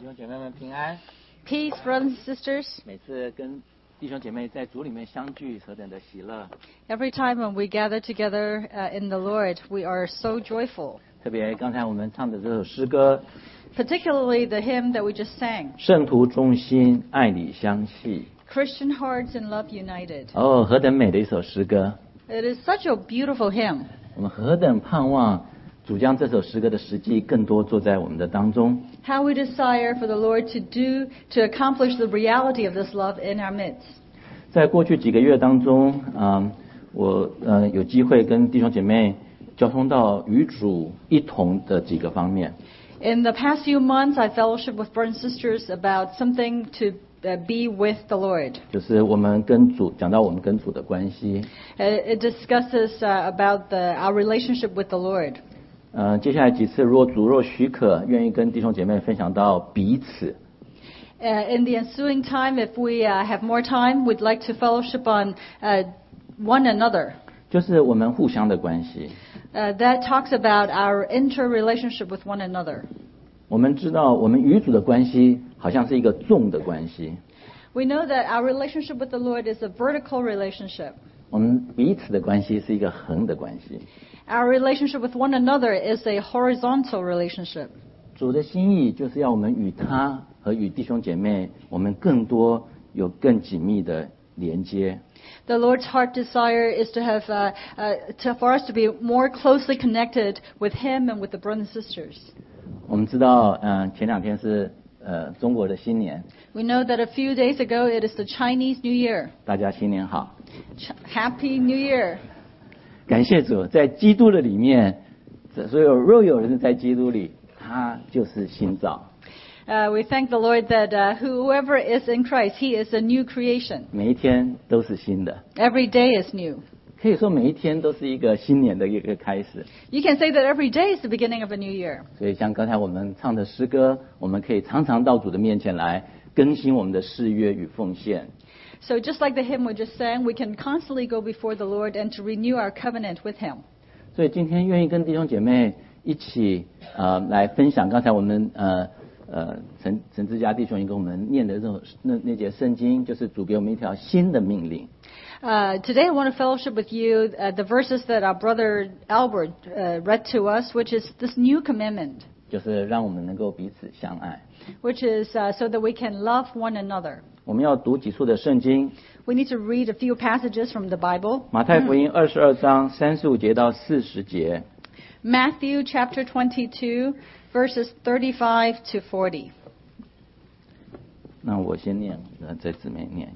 弟兄姐妹们平安。 Peace, brothers and sisters. 每次跟弟兄姐妹在主里面相聚，何等的喜乐！ Every time when we gather together in the Lord, we are so joyful. 特别刚才我们唱的这首诗歌， Particularly the hymn that we just sang, 圣徒忠心，爱里相系。 Christian Hearts in Love United. 哦，何等美的一首诗歌！ It is such a beautiful hymn. 我们何等盼望主将这首诗歌的实际更多做在我们的当中。 How we desire for the Lord to accomplish the reality of this love in our midst. 在过去几个月当中，我有机会跟弟兄姐妹交通到与主一同的几个方面。 In the past few months, I fellowship with brothers and sisters about something to be with the Lord. 就是我们跟主讲到我们跟主的关系。 It discusses about our relationship with the Lord. 接下来几次，如果主若许可，愿意跟弟兄姐妹分享到彼此。 In the ensuing time, if we have more time, we'd like to fellowship on one another. 就是我们互相的关系。 That talks about our interrelationship with one another. 我们知道，我们与主的关系好像是一个纵的关系。 We know that our relationship with the Lord is a vertical relationship. 我们彼此的关系是一个横的关系。 Our relationship with one another is a horizontal relationship. 主的心意就是要我们与他和与弟兄姐妹，我们更多有更紧密的连接。 The Lord's heart desire is to have for us to be more closely connected with Him and with the brothers and sisters. 我们知道，前两天是中国的新年， We know that a few days ago it is the Chinese New Year. 大家新年好。 Happy New Year. 感谢主，在基督的里面，所有若有人在基督里，他就是新造。 We thank the Lord that whoever is in Christ, he is a new creation. 每一天都是新的， Every day is new. 可以说每一天都是一个新年的一个开始。 You can say that every day is the beginning of a new year. 所以像刚才我们唱的诗歌，我们可以常常到主的面前来更新我们的誓约与奉献。 So just like the hymn we just sang, we can constantly go before the Lord and to renew our covenant with Him. 所以今天愿意跟弟兄姐妹一起来分享刚才我们陈志佳弟兄也跟我们念的那节圣经，就是主给我们一条新的命令。 Today I want to fellowship with you the verses that our brother Albert read to us, which is this new commandment, 就是让我们能够彼此相爱。 which is so that we can love one another. 我们要读几处的圣经， We need to read a few passages from the Bible. 马太福音22章35节到40节。 Matthew chapter 22, verses 35 to 40. 那我先念，在姊妹念。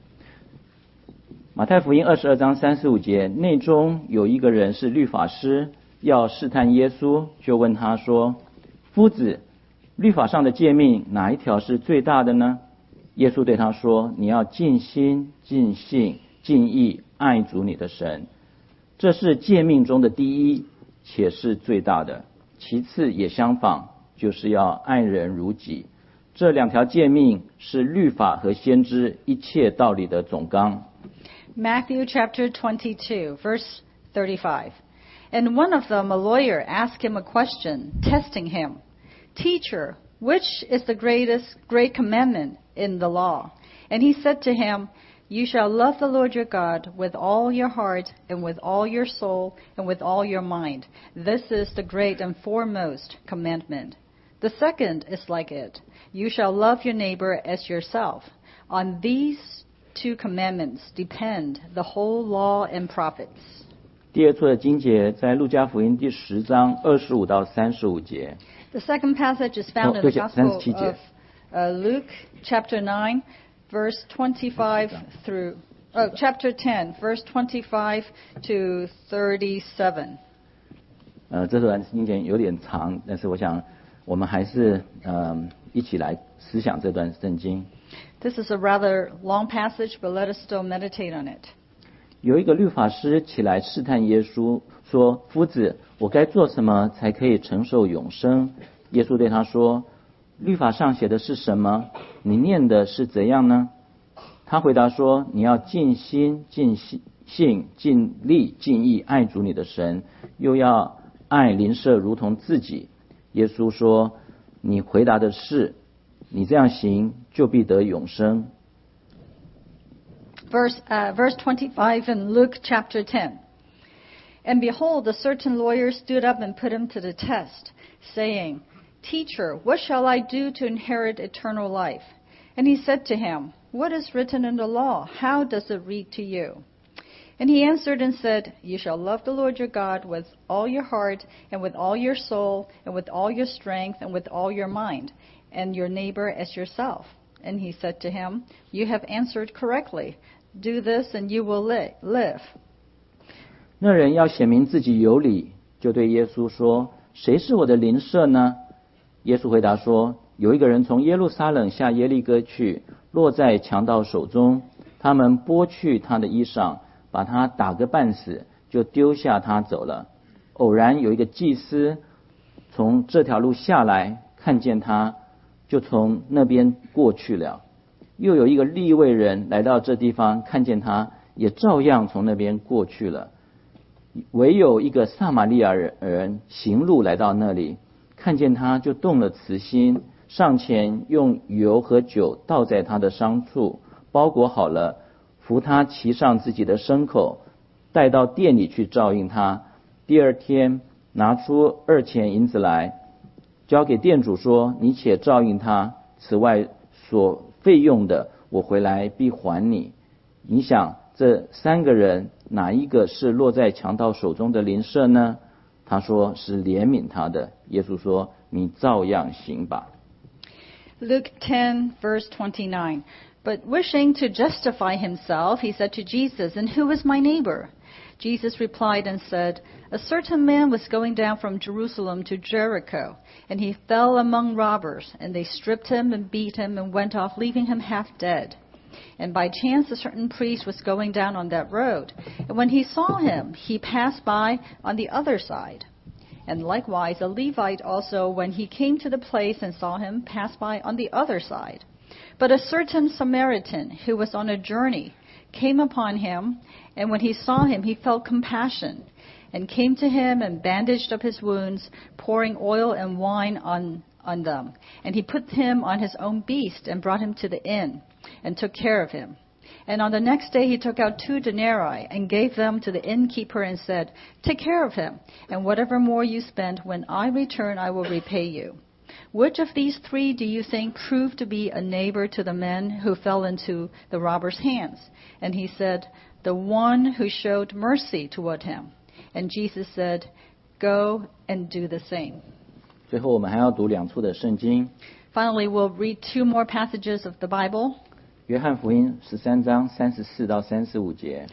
马太福音22章35节，内中有一个人是律法师，要试探耶稣，就问他说：“夫子，律法上的诫命哪一条是最大的呢？”耶稣对他说：“你要尽心、尽性、尽意爱主你的神，这是诫命中的第一，且是最大的。其次也相仿，就是要爱人如己。这两条诫命是律法和先知一切道理的总纲。” Matthew chapter 22, verse 35. And one of them, a lawyer, asked him a question, testing him. Teacher, which is the great commandment in the law? And he said to him, You shall love the Lord your God with all your heart and with all your soul and with all your mind. This is the great and foremost commandment. The second is like it. You shall love your neighbor as yourself. On these two commandments depend the whole law and prophets. 第二处的经节在路加福音第10章25到35节。 The second passage is found in the Gospel of Luke, chapter 9, verse 25 through chapter 10, verse 25 to 37. 这段经节有点长，但是我想我们还是一起来思想这段圣经。 This is a rather long passage, but let us still meditate on it. 有一个律法师起来试探耶稣，说：“夫子，我该做什么才可以承受永生？”耶稣对他说：“律法上写的是什么？你念的是怎样呢？”他回答说：“你要尽心、尽性、尽力、尽意爱主你的神，又要爱邻舍如同自己。”耶稣说：“你回答的是。” 你这样行，就必得永生。 Verse 25 in Luke chapter 10. And behold, a certain lawyer stood up and put him to the test, saying, Teacher, what shall I do to inherit eternal life? And he said to him, What is written in the law? How does it read to you? And he answered and said, You shall love the Lord your God with all your heart, and with all your soul, and with all your strength, and with all your mind, and your neighbor as yourself. And he said to him, You have answered correctly. Do this, and you will live. 那人要显明自己有理，就对耶稣说：“谁是我的邻舍呢？”耶稣回答说：“有一个人从耶路撒冷下耶利哥去，落在强盗手中，他们剥去他的衣裳，把他打个半死，就丢下他走了。偶然有一个祭司从这条路下来，看见他，就从那边过去了。又有一个利未人来到这地方，看见他，也照样从那边过去了。唯有一个撒玛利亚人行路来到那里，看见他，就动了慈心，上前用油和酒倒在他的伤处，包裹好了，扶他骑上自己的牲口，带到店里去照应他。第二天拿出2钱银子来，交给店主说：“你且照应他，此外所费用的，我回来必还你。”你想这3个人哪一个是落在强盗手中的邻舍呢？他说是怜悯他的。耶稣说：“你照样行吧。” Luke 10, verse 29. But wishing to justify himself, he said to Jesus, And who is my neighbor? Jesus replied and said, A certain man was going down from Jerusalem to Jericho, and he fell among robbers, and they stripped him and beat him and went off, leaving him half dead. And by chance a certain priest was going down on that road, and when he saw him, he passed by on the other side. And likewise a Levite also, when he came to the place and saw him, passed by on the other side. But a certain Samaritan who was on a journey came upon him, and when he saw him, he felt compassion, and came to him and bandaged up his wounds, pouring oil and wine on them. And he put him on his own beast and brought him to the inn, and took care of him. And on the next day he took out 2 denarii and gave them to the innkeeper and said, Take care of him, and whatever more you spend, when I return I will repay you. Which of these 3 do you think proved to be a neighbor to the men who fell into the robbers' hands? And he said, The one who showed mercy toward him. And Jesus said, Go and do the same. 最后我们还要读2处的圣经。 Finally, we'll read 2 more passages of the Bible. 约翰福音13章34到35节。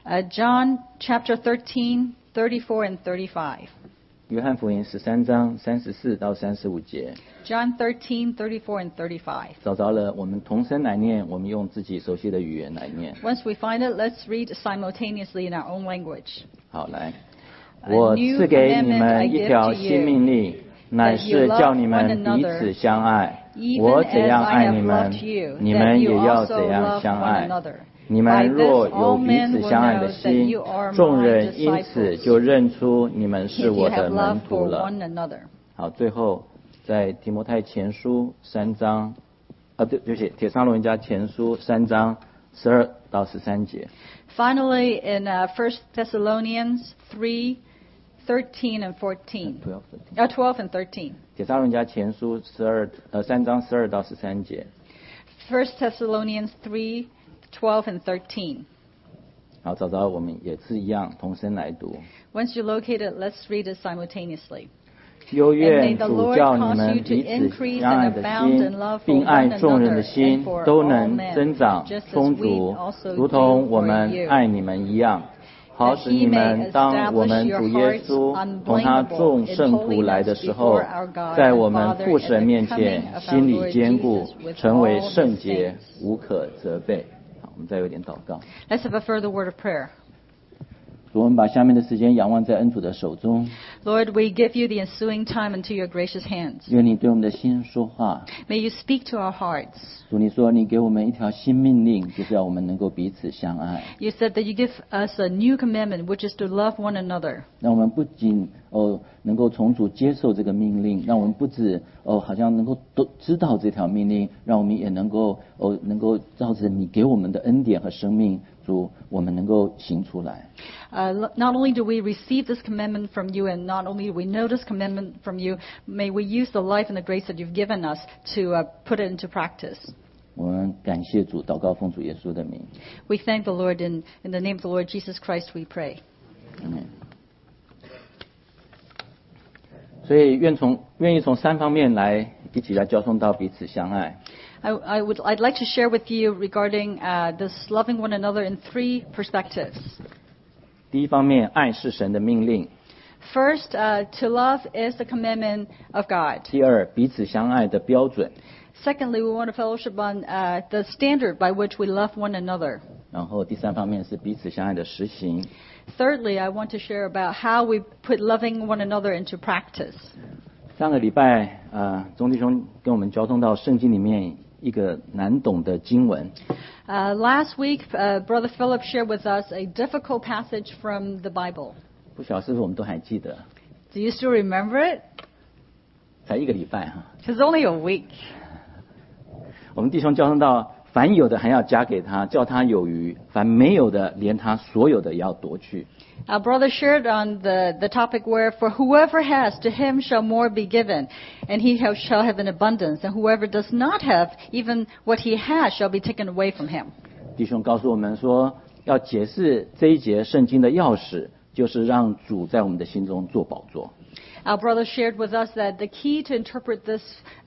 John chapter 13, 34 and 35. 约翰福音13章34到35节。 John 13, 34 and 35. 找着了，我们同声来念，我们用自己熟悉的语言来念。 Once we find it, let's read simultaneously in our own language. 好，来，我赐给你们一条新命令，乃是叫你们彼此相爱。我怎样爱你们，你们也要怎样相爱。你们若有彼此相爱的心，众人因此就认出你们是我的门徒了。好，最后在提摩太前书3章，对不起，帖撒罗尼迦前书3章12到13节。 Finally, in 1 Thessalonians 3, 13 and 14. 12 and 13. 帖撒罗尼迦前书3章12到13节。 1 Thessalonians 3, 12 and 13. 好，找着我们也是一样，同声来读。 Once you locate it, let's read it simultaneously. 又愿主叫你们彼此相爱的心，并爱众人的心，都能增长充足，如同我们爱你们一样。好使你们当我们主耶稣同他众圣徒来的时候，在我们父神面前心里坚固，成为圣洁，无可责备。好，我们再有点祷告。 Let's have a further word of prayer. 主，我们把下面的时间仰望在恩主的手中。 Lord, we give you the ensuing time into your gracious hands. 愿你对我们的心说话。 May you speak to our hearts. 主，你说你给我们一条新命令，就是要我们能够彼此相爱。 You said that you give us a new commandment, which is to love one another. 让我们不仅能够从主接受这个命令，让我们不止好像能够都知道这条命令，让我们也能够照着你给我们的恩典和生命，主我们能够行出来。 Not only do we receive this commandment from you, and not only do we know this commandment from you, may we use the life and the grace that you've given us to put it into practice. 我们感谢主，祷告奉主耶稣的名。 We thank the Lord in the name of the Lord Jesus Christ we pray. 所以愿意从三方面来一起来交通到彼此相爱。 I'd like to share with you regarding this loving one another in three perspectives. 第一方面，爱是神的命令。 First, to love is the commandment of God. 第二，彼此相爱的标准。 Secondly, we want to fellowship on the standard by which we love one another. 然后第三方面是彼此相爱的实行。 Thirdly, I want to share about how we put loving one another into practice. 上个礼拜，钟弟兄跟我们交通到圣经里面一个难懂的经文。 Last week, Brother Philip shared with us a difficult passage from the Bible. 不晓得是不是我们都还记得？ Do you still remember it? 才一个礼拜哈。 It's only a week. 我们弟兄交通到，凡有的还要加给他，叫他有余；凡没有的，连他所有的也要夺去。 Our brother shared on the topic where, for whoever has, to him shall more be given, and he shall have an abundance, and whoever does not have, even what he has shall be taken away from him. 弟兄告诉我们说，要解释这一节圣经的钥匙，就是让主在我们的心中做宝座。 Our brother shared with us that the key to interpret this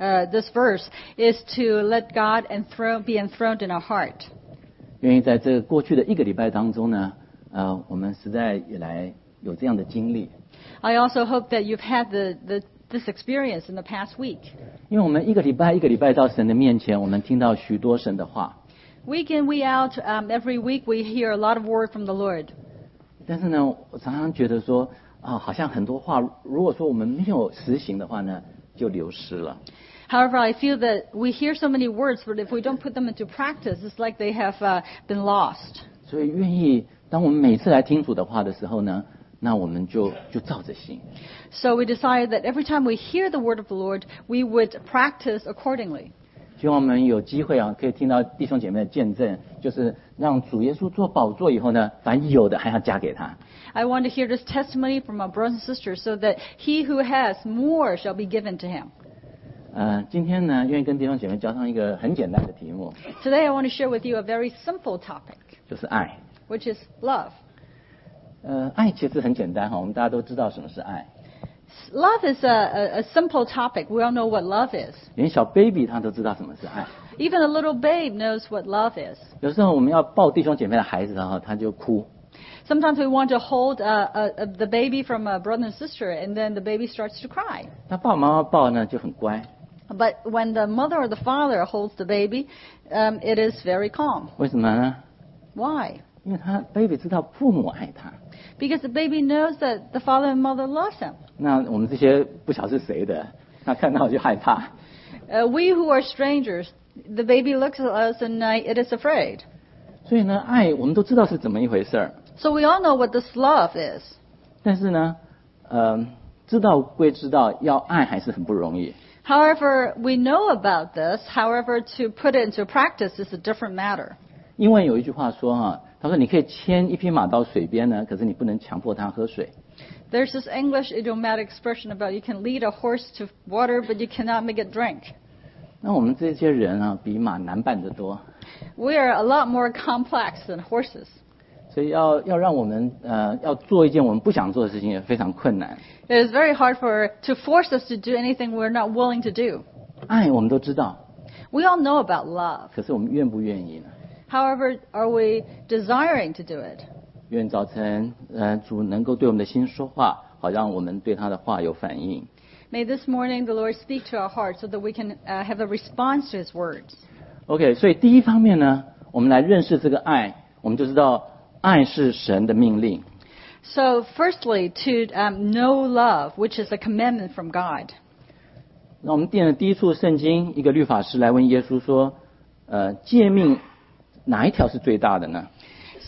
verse is to let God be enthroned in our heart. 愿意在这过去的一个礼拜当中呢，我们实在也来有这样的经历。 I also hope that you've had this experience in the past week. 因为我们一个礼拜到神的面前，我们听到许多神的话。 Week in, week out, every week we hear a lot of word from the Lord. 但是呢，我常常觉得说，好像很多话，如果说我们没有实行的话呢，就流失了。 However, I feel that we hear so many words, but if we don't put them into practice, it's like they have been lost. 所以愿意，当我们每次来听主的话的时候呢，那我们就照着行。 So we decided that every time we hear the word of the Lord, we would practice accordingly. 希望我们有机会可以听到弟兄姐妹的见证，就是让主耶稣做宝座以后呢，凡有的还要加给他。 I want to hear this testimony from our brothers and sisters, so that he who has more shall be given to him. 今天呢，愿意跟弟兄姐妹交上一个很简单的题目。 Today, I want to share with you a very simple topic, 就是爱。 which is love. 爱其实很简单哈，我们大家都知道什么是爱。 Love is a simple topic. We all know what love is. 连小 baby 他都知道什么是爱。 Even a little babe knows what love is. 有时候我们要抱弟兄姐妹的孩子他就哭。 Sometimes we want to hold the baby from a brother and sister, and then the baby starts to cry. 他爸爸妈妈抱呢就很乖。 But when the mother or the father holds the baby, it is very calm. 为什么呢？ Why? 因为他 baby 知道父母爱他。 Because the baby knows that the father and mother love him. 那我们这些不晓得是谁的，他看到就害怕。 We who are strangers, the baby looks at us and it is afraid. 所以呢，爱我们都知道是怎么一回事儿。 So we all know what this love is. 但是呢，知道归知道，要爱还是很不容易。 However, we know about this. However, to put it into practice is a different matter. 因为有一句话说他说你可以牵一匹马到水边呢，可是你不能强迫它喝水。 There's this English idiomatic expression about you can lead a horse to water, but you cannot make it drink. 那我们这些人比马难办得多。 We are a lot more complex than horses. 所以要让我们要做一件我们不想做的事情也非常困难。 It is very hard to force us to do anything we're not willing to do. 爱我们都知道。 We all know about love. 可是我们愿不愿意呢？ However, are we desiring to do it? 愿早晨主能够对我们的心说话，好让我们对他的话有反应。 May this morning the Lord speak to our hearts so that we can have a response to His words. OK， 所以第一方面呢，我们来认识这个爱，我们就知道爱是神的命令。 So, firstly, to know love, which is a commandment from God. 那我们念的第一处圣经，一个律法师来问耶稣说：诫命哪一条是最大的呢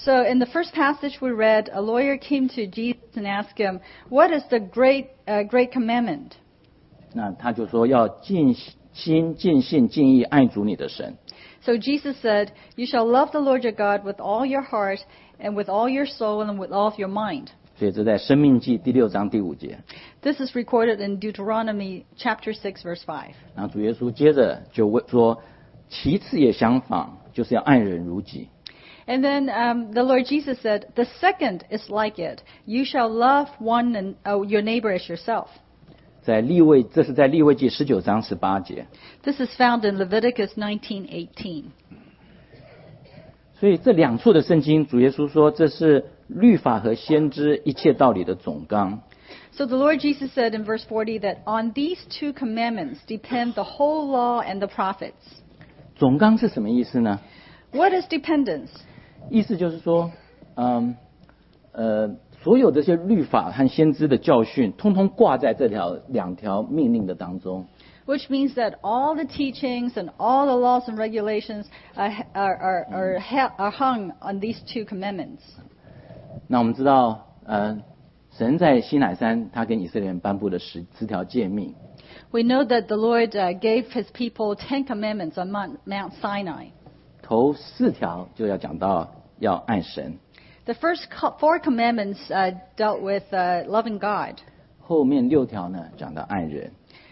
So in the first passage we read, a lawyer came to Jesus and asked him, "What is the great commandment?" 那他就说要尽心、尽性、尽意爱主你的神。 So Jesus said, "You shall love the Lord your God with all your heart and with all your soul and with all of your mind." 所以这在申命记第6章第5节。 This is recorded in Deuteronomy chapter 6, verse 5. 然后主耶稣接着就问说，其次也相仿，就是要爱人如己。 And then the Lord Jesus said, "The second is like it. You shall love your neighbor as yourself." 这是在利未记19章18节。 This is found in Leviticus 19:18. 所以这两处的圣经，主耶稣说这是律法和先知一切道理的总纲。 So the Lord Jesus said in verse 40 that on these two commandments depend the whole law and the prophets. 总纲是什么意思呢？ What is dependence? 意思就是说，所有这些律法和先知的教训，通通挂在两条命令的当中。 Which means that all the teachings and all the laws and regulations are hung on these two commandments. 那我们知道，神在西乃山，他跟以色列人颁布的10条诫命。 We know that the Lord gave His people 10 commandments on Mount Sinai. 头4条就要讲到要爱神， The first 4 commandments dealt with loving God. 后面6条呢讲到爱人。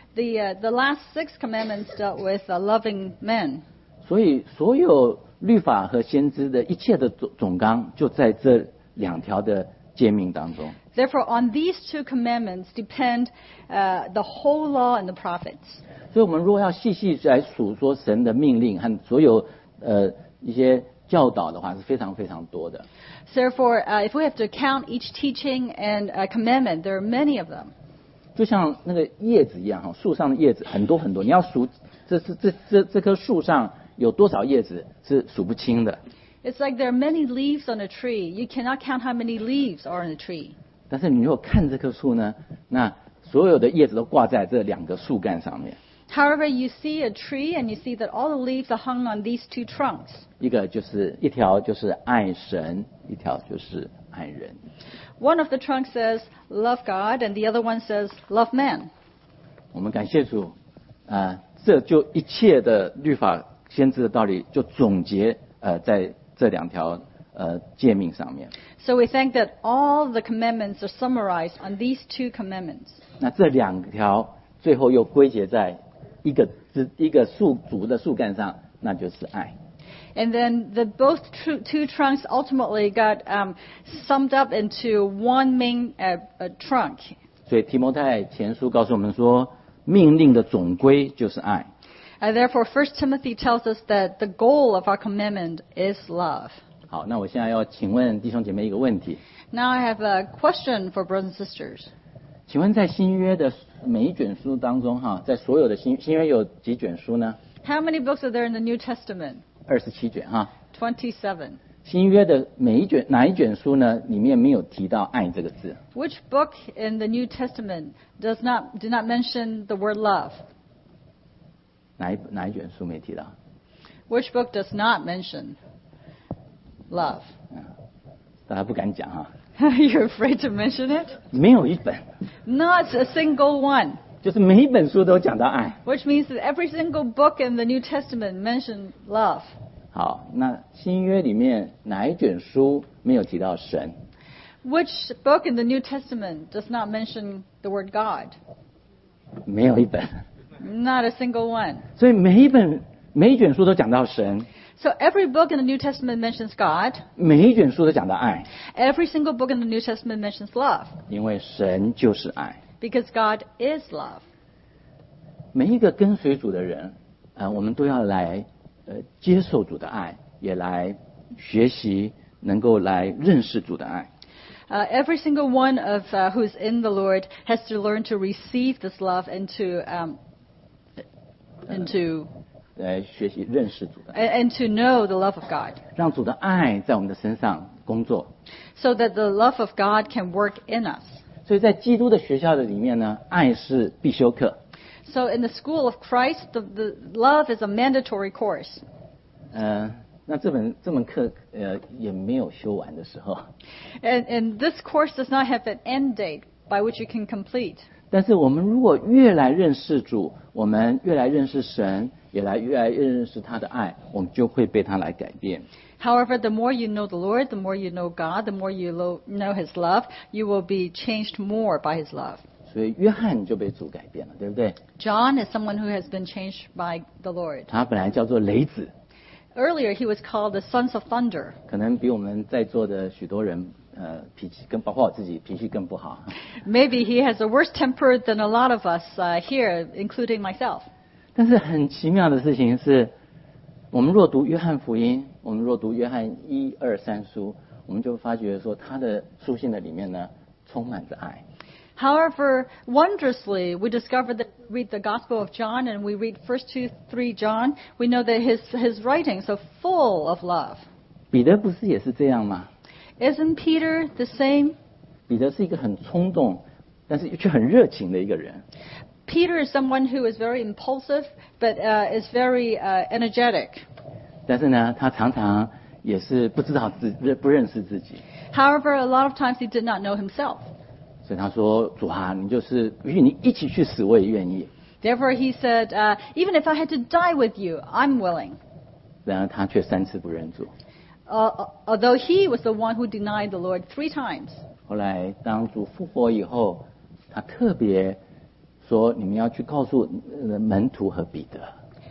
The last 6 commandments dealt with loving men. 所以所有律法和先知的一切的总纲，就在这2条的诫命当中。 Therefore, on these 2 commandments depend the whole law and the prophets. 所以我们如果要细细来数说神的命令和所有一些教导的话，是非常非常多的。 Therefore, if we have to count each teaching and commandment, there are many of them. 就像那个叶子一样哈，树上的叶子很多很多，你要数这棵树上有多少叶子是数不清的。 It's like there are many leaves on a tree. You cannot count how many leaves are on a tree. 但是你如果看这棵树呢，那所有的叶子都挂在这2个树干上面。 However, you see a tree and you see that all the leaves are hung on these 2 trunks. 一条就是爱神，一条就是爱人。 One of the trunks says, "Love God," and the other one says, "Love man." 我们感谢主，这就一切的律法先知的道理就总结在这2条诫命上面。 So we think that all the commandments are summarized on these 2 commandments. 那这2条最后又归结在一个主的树干上，那就是爱。 And then both 2 trunks ultimately got summed up into one main trunk. 所以提摩太前书告诉我们说，命令的总归就是爱。 Therefore, 1 Timothy tells us that the goal of our commandment is love. 好，那我现在要请问弟兄姐妹一个问题。 Now I have a question for brothers and sisters. 请问在新约的每一卷书当中，在所有的新约有几卷书呢？ How many books are there in the New Testament? 27卷哈。 27. 新约的哪一卷书呢？里面没有提到爱这个字。 Which book in the New Testament do not mention the word love? 哪一卷书没提到？ Which book does not mention love? 大家不敢讲哈。 You're afraid to mention it? 没有一本， Not a single one. 就是每一本书都讲到爱。 Which means that every single book in the New Testament mentions love. 好，那新约里面哪一卷书没有提到神？ Which book in the New Testament does not mention the word God? 没有一本。 Not a single one. 所以每一卷书都讲到神， So every book in the New Testament mentions God. 每一卷书都讲到爱， Every single book in the New Testament mentions love. 因为神就是爱。 Because God is love. 每一个跟随主的人，我们都要来接受主的爱，也来学习能够来认识主的爱。 Every single one of who's in the Lord has to learn to receive this love and to 来学习认识主的爱， and to know the love of God, 让主的爱在我们的身上工作。 so that the love of God can work in us. 所以在基督的学校的里面呢，爱是必修课。 So in the school of Christ, the love is a mandatory course. 那这门课也没有修完的时候。 And this course does not have an end date by which you can complete. 但是我们如果越来认识主，我们越来认识神，越来认识他的爱，我们就会被他来改变。 However, the more you know the Lord, the more you know God, the more you know His love, you will be changed more by His love. 所以约翰就被主改变了，对不对？ John is someone who has been changed by the Lord. 他本来叫做雷子， Earlier, he was called the sons of thunder. 可能比我们在座的许多人脾气包括我自己脾气更不好。 Maybe he has a worse temper than a lot of us here, including myself. 但是很奇妙的事情是，我们若读约翰福音，我们若读约翰1、2、3书，我们就发觉说他的书信的里面呢，充满着爱。 However, wondrously, we discover that we read the Gospel of John and we read 1, 2, 3 John. We know that his writings are full of love. 彼得不是也是这样吗？ Isn't Peter the same? 彼得是一个很冲动，但是却很热情的一个人。 Peter is someone who is very impulsive, but is very energetic. 但是呢，他常常也是不认识自己。 However, a lot of times he did not know himself. 所以他说：“主啊，你就是与你一起去死，我也愿意。” Therefore, he said, even if I had to die with you, I'm willing. 然而他却3次不认主。 Although he was the one who denied the Lord 3 times. 后来当主复活以后，他特别说：“你们要去告诉门徒和彼得。”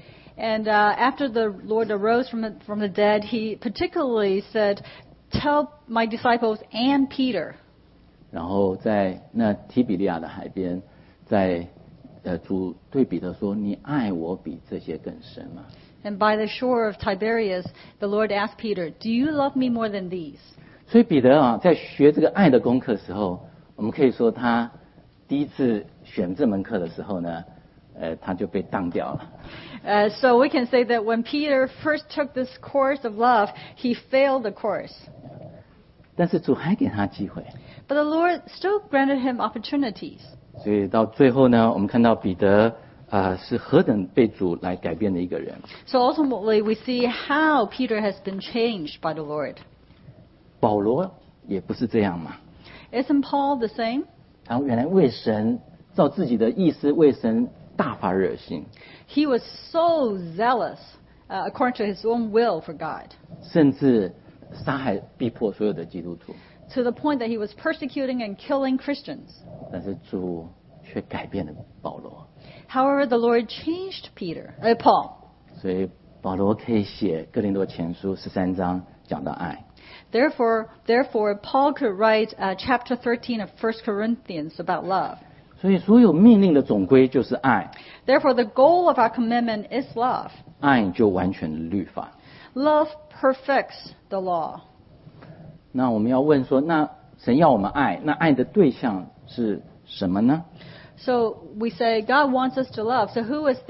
And after the Lord arose from the dead, he particularly said, tell my disciples and Peter. 然后在那提比利亚的海边，在主对彼得说：“你爱我比这些更深吗？” And by the shore of Tiberias, the Lord asked Peter, do you love me more than these? 所以彼得啊，在学这个爱的功课的时候，我们可以说他第一次选这门课的时候呢，他就被当掉了。 So we can say that when Peter first took this course of love, he failed the course. 但是主还给他机会。 But the Lord still granted him opportunities. 所以到最后呢，我们看到彼得是何等被主来改变的一个人。 So ultimately, we see how Peter has been changed by the Lord. 保罗也不是这样嘛， Isn't Paul the same? 他原来为神照自己的意思为神大发热心， He was so zealous according to his own will for God, 甚至杀害逼迫所有的基督徒。 to the point that he was persecuting and killing Christians. 但是主却改变了保罗， However, the Lord changed Paul. 所以保罗可以写哥林多前书13章讲到爱。 Therefore, Paul could write chapter 13 of 1 Corinthians about love. 所以所有命令的总归就是爱， Therefore, the goal of our commandment is love. 爱就完全的律法。 Love perfects the law. 那我们要问说，那神要我们爱，那爱的对象是什么呢？ So we say God wants us to love. So who is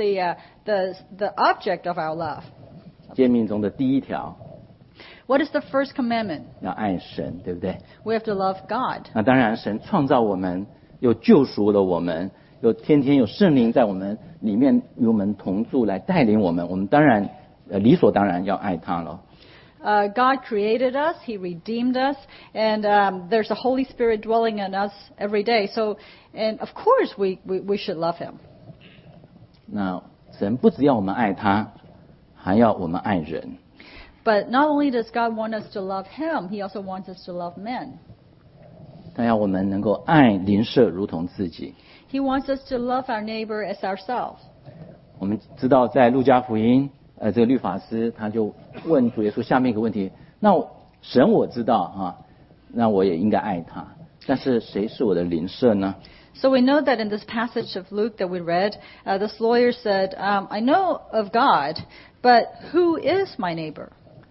the object of our love? 诫命中的第一条， What is the first commandment? 要爱神，对不对？ We have to love God. 那当然，神创造我们，又救赎了我们，又天天有圣灵在我们里面与我们同住，来带领我们。我们当然理所当然要爱他了。 God created us. He redeemed us. And there's a Holy Spirit dwelling in us every day. So, and of course we should love Him. 那神不只要我们爱他，还要我们爱人。 But not only does God want us to love Him, He also wants us to love men. 他要我们能够爱邻舍如同自己。 He wants us to love our neighbor as ourselves. 我们知道在路加福音，这个律法师他就问主耶稣下面一个问题：那神我知道啊，那我也应该爱他，但是谁是我的邻舍呢？ So we know that in this passage of Luke that we read, this lawyer said, I know of God, but who is my neighbor?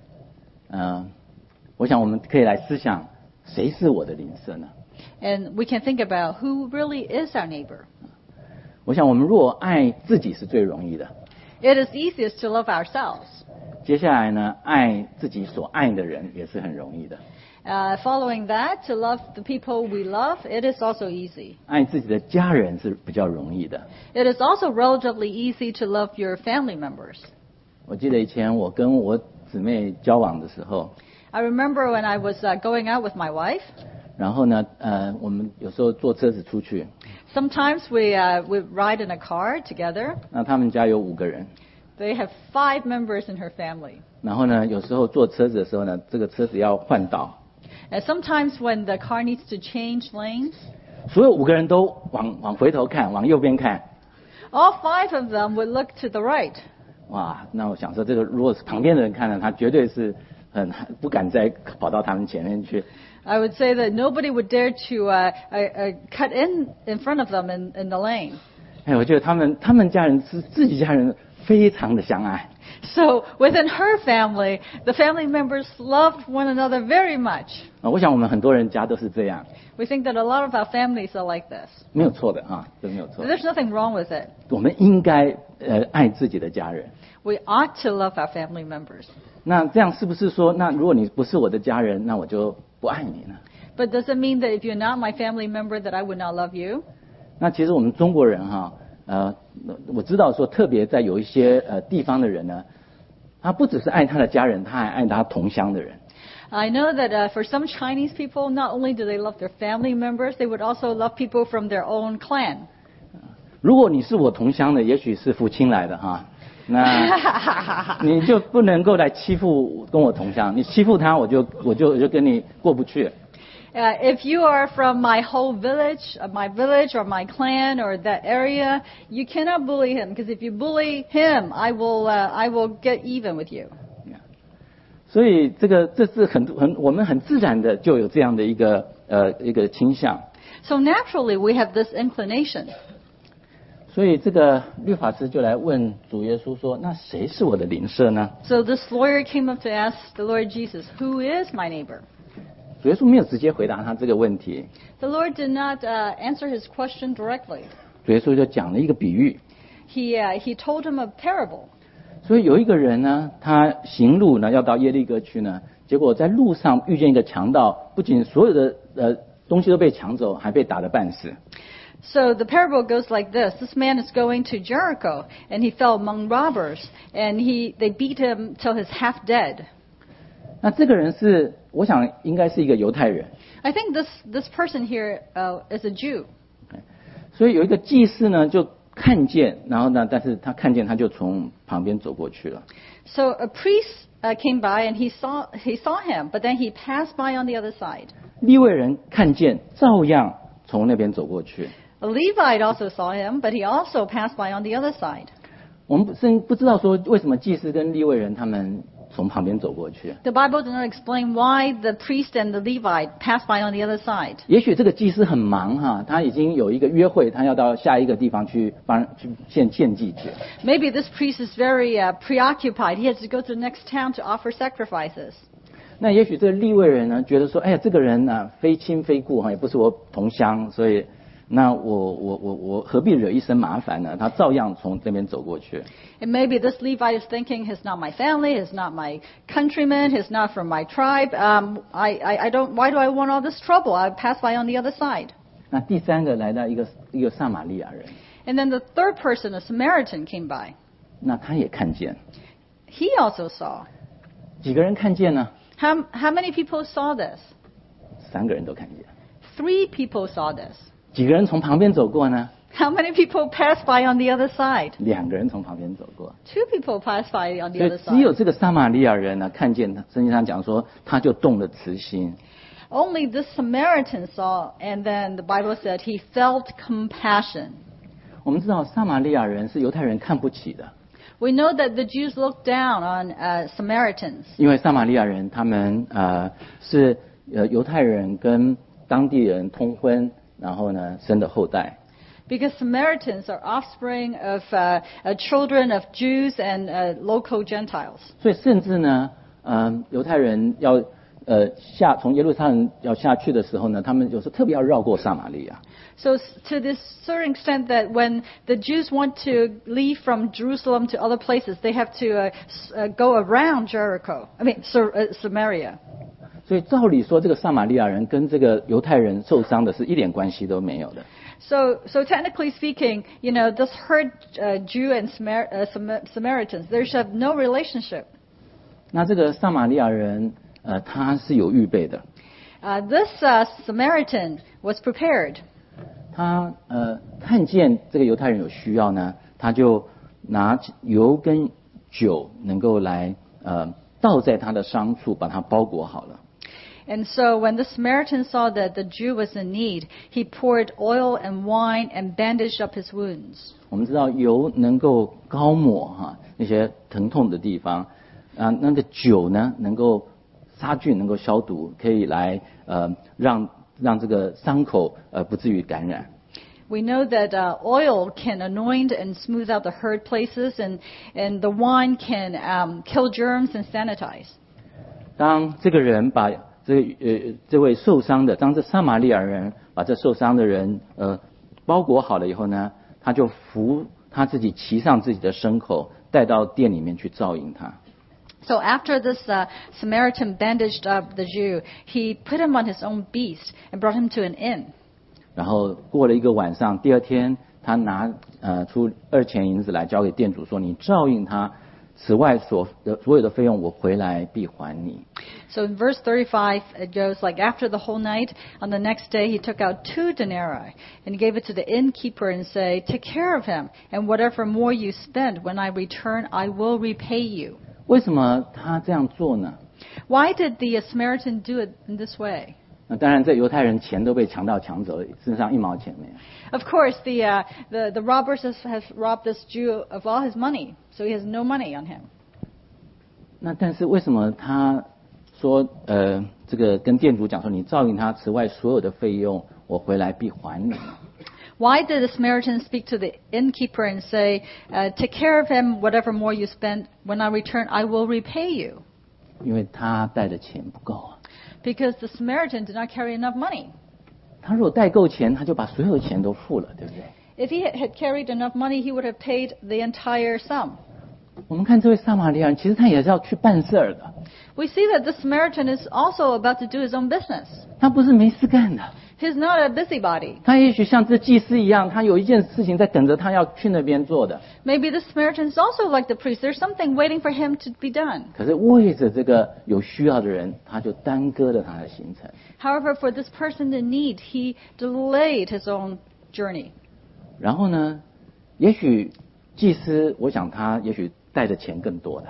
我想我们可以来思想，谁是我的邻舍呢？ And we can think about who really is our neighbor. 我想我们若爱自己是最容易的， It is easiest to love ourselves. 接下来呢，爱自己所爱的人也是很容易的。 Following that, to love the people we love, it is also easy. 爱自己的家人是比较容易的。 It is also relatively easy to love your family members. 我记得以前我跟我姊妹交往的时候， I remember when I was going out with my wife. 然后呢，我们有时候坐车子出去， Sometimes we ride in a car together. 那他们家有5个人， They have 5 members in her family. 然后呢，有时候坐车子的时候呢，这个车子要换道， And sometimes when the car needs to change lanes, 所有5个人都往回头看，往右边看， all 5 of them would look to the right. 哇，那我想说，这个如果是旁边的人看了，他绝对是很不敢再跑到他们前面去。 I would say that nobody would dare to cut in front of them in the lane. 哎，我觉得他们家人是自己家人非常的相爱。 So within her family, the family members loved one another very much. 我想我们很多人家都是这样， We think that a lot of our families are like this. 没有错的啊，这没有错。 There's nothing wrong with it. 我们应该爱自己的家人。 We ought to love our family members. 那这样是不是说，那如果你不是我的家人，那我就不爱你呢？ But does it mean that if you're not my family member that I would not love you? 那其实我们中国人哈，我知道说，特别在有一些地方的人呢，他不只是爱他的家人，他还爱他同乡的人。 I know that for some Chinese people, not only do they love their family members, they would also love people from their own clan. 如果你是我同乡的，也许是父亲来的哈，那你就不能够来欺负跟我同乡，你欺负他，我就跟你过不去。 If you are from my whole village, my village or my clan or that area, you cannot bully him because if you bully him, I will get even with you. 所以这是我们很自然的就有这样的一个倾向。 So naturally, we have this inclination. 所以这个律法师就来问主耶稣说：“那谁是我的邻舍呢？” So this lawyer came up to ask the Lord Jesus, "Who is my neighbor?" 主耶稣没有直接回答他这个问题， The Lord did not answer his question directly. 主耶稣就讲了一个比喻。 He told him a parable. 所以有一个人呢，他行路呢要到耶利哥去呢，结果在路上遇见一个强盗，不仅所有的东西都被抢走，还被打得半死。 So the parable goes like this. This man is going to Jericho, and he fell among robbers, and they beat him till he's half dead. 那这个人是，我想应该是一个犹太人。 I think this person here is a Jew. 所以有一个祭司呢，就看见，然后呢，但是他看见他就从旁边走过去了。 So a priest came by, and he saw him, but then he passed by on the other side. 利未人看见，照样从那边走过去。 A Levite also saw him, but he also passed by on the other side. 我们不知道说为什么祭司跟利未人他们从旁边走过去。 The Bible does not explain why the priest and the Levite passed by on the other side. 也许这个祭司很忙哈，他已经有一个约会，他要到下一个地方去献祭去。 Maybe this priest is very preoccupied. He has to go to the next town to offer sacrifices. 那也许这个利未人呢，觉得说，哎呀，这个人呢非亲非故哈，也不是我同乡，所以那我何必惹一身麻烦呢？他照样从这边走过去。 And maybe this Levite is thinking, he's not my family, he's not my countryman, he's not from my tribe. I don't. Why do I want all this trouble? I'll pass by on the other side. 那第三个来到一个撒玛利亚人， And then the third person, a Samaritan, came by. 那他也看见， He also saw. 几个人看见呢 How many people saw this? ？3个人都看见。 3 people saw this. 几个人从旁边走过呢？ How many people passed by on the other side? 2个人从旁边走过。 2 people passed by on the 所以 other 只有 side. 这个撒玛利亚人呢，看见他，圣经上讲说，他就动了慈心。 Only this Samaritan saw, and then the Bible said he felt compassion. 我们知道撒玛利亚人是犹太人看不起的， We know that the Jews looked down on Samaritans 因为撒玛利亚人他们是犹太人跟当地人通婚，然后呢生的后代。 because Samaritans are offspring of children of Jews and local Gentiles. 所以甚至呢，犹太人要从耶路撒冷要下去的时候呢，他们有时候特别要绕过撒玛利亚。 So to this certain extent that when the Jews want to leave from Jerusalem to other places, they have to go around Jericho. I mean Samaria. 所以照理说，这个撒玛利亚人跟这个犹太人受伤的是一点关系都没有的。 So technically speaking, this hurt Jew and Samaritans. There should have no relationship. 那这个撒玛利亚人，他是有预备的。 This Samaritan was prepared. 他看见这个犹太人有需要呢，他就拿油跟酒能够来倒在他的伤处，把它包裹好了。 And so when the Samaritan saw that the Jew was in need, he poured oil and wine and bandaged up his wounds. 我们知道油能够膏抹那些疼痛的地方，那个酒呢能够杀菌，能够消毒，可以来让这个伤口不至于感染。 We know that oil can anoint and smooth out the hurt places, and the wine can kill germs and sanitize. 当这个人把这位受伤的，当这撒玛利亚人把这受伤的人包裹好了以后呢，他就扶他自己骑上自己的牲口，带到店里面去照应他。 So after this Samaritan bandaged up the Jew, he put him on his own beast and brought him to an inn. 然后过了一个晚上，第二天他拿出2钱银子来交给店主说：“你照应他，此外所有的费用我回来必还你。” So in verse 35, it goes like, after the whole night, on the next day he took out 2 denarii and gave it to the innkeeper and said, "Take care of him, and whatever more you spend, when I return, I will repay you." 为什么他这样做呢？ Why did the Samaritan do it in this way? 那当然，这犹太人钱都被强盗抢走了，身上1毛钱没有。 Of course, the robbers have robbed this Jew of all his money, so he has no money on him. 那但是为什么他说这个跟店主讲说，你照应他，此外所有的费用我回来必还你？ Why did the Samaritan speak to the innkeeper and say, "Take care of him, whatever more you spend, when I return, I will repay you"? 因为他带的钱不够啊。 Because the Samaritan did not carry enough money. 他如果带够钱，他就把所有的钱都付了，对不对？ If he had carried enough money, he would have paid the entire sum. 我们看这位撒玛利亚人，其实他也是要去办事儿的， We see that the Samaritan is also about to do his own business. 他不是没事干的。 He's not a busybody. 他也许像这祭司一样，他有一件事情在等着他要去那边做的。 Maybe the Samaritan is also like the priest. There's something waiting for him to be done. 可是为着这个有需要的人，他就耽搁了他的行程。 However, for this person in need, he delayed his own journey. 然后呢，也许祭司，我想他也许带的钱更多的。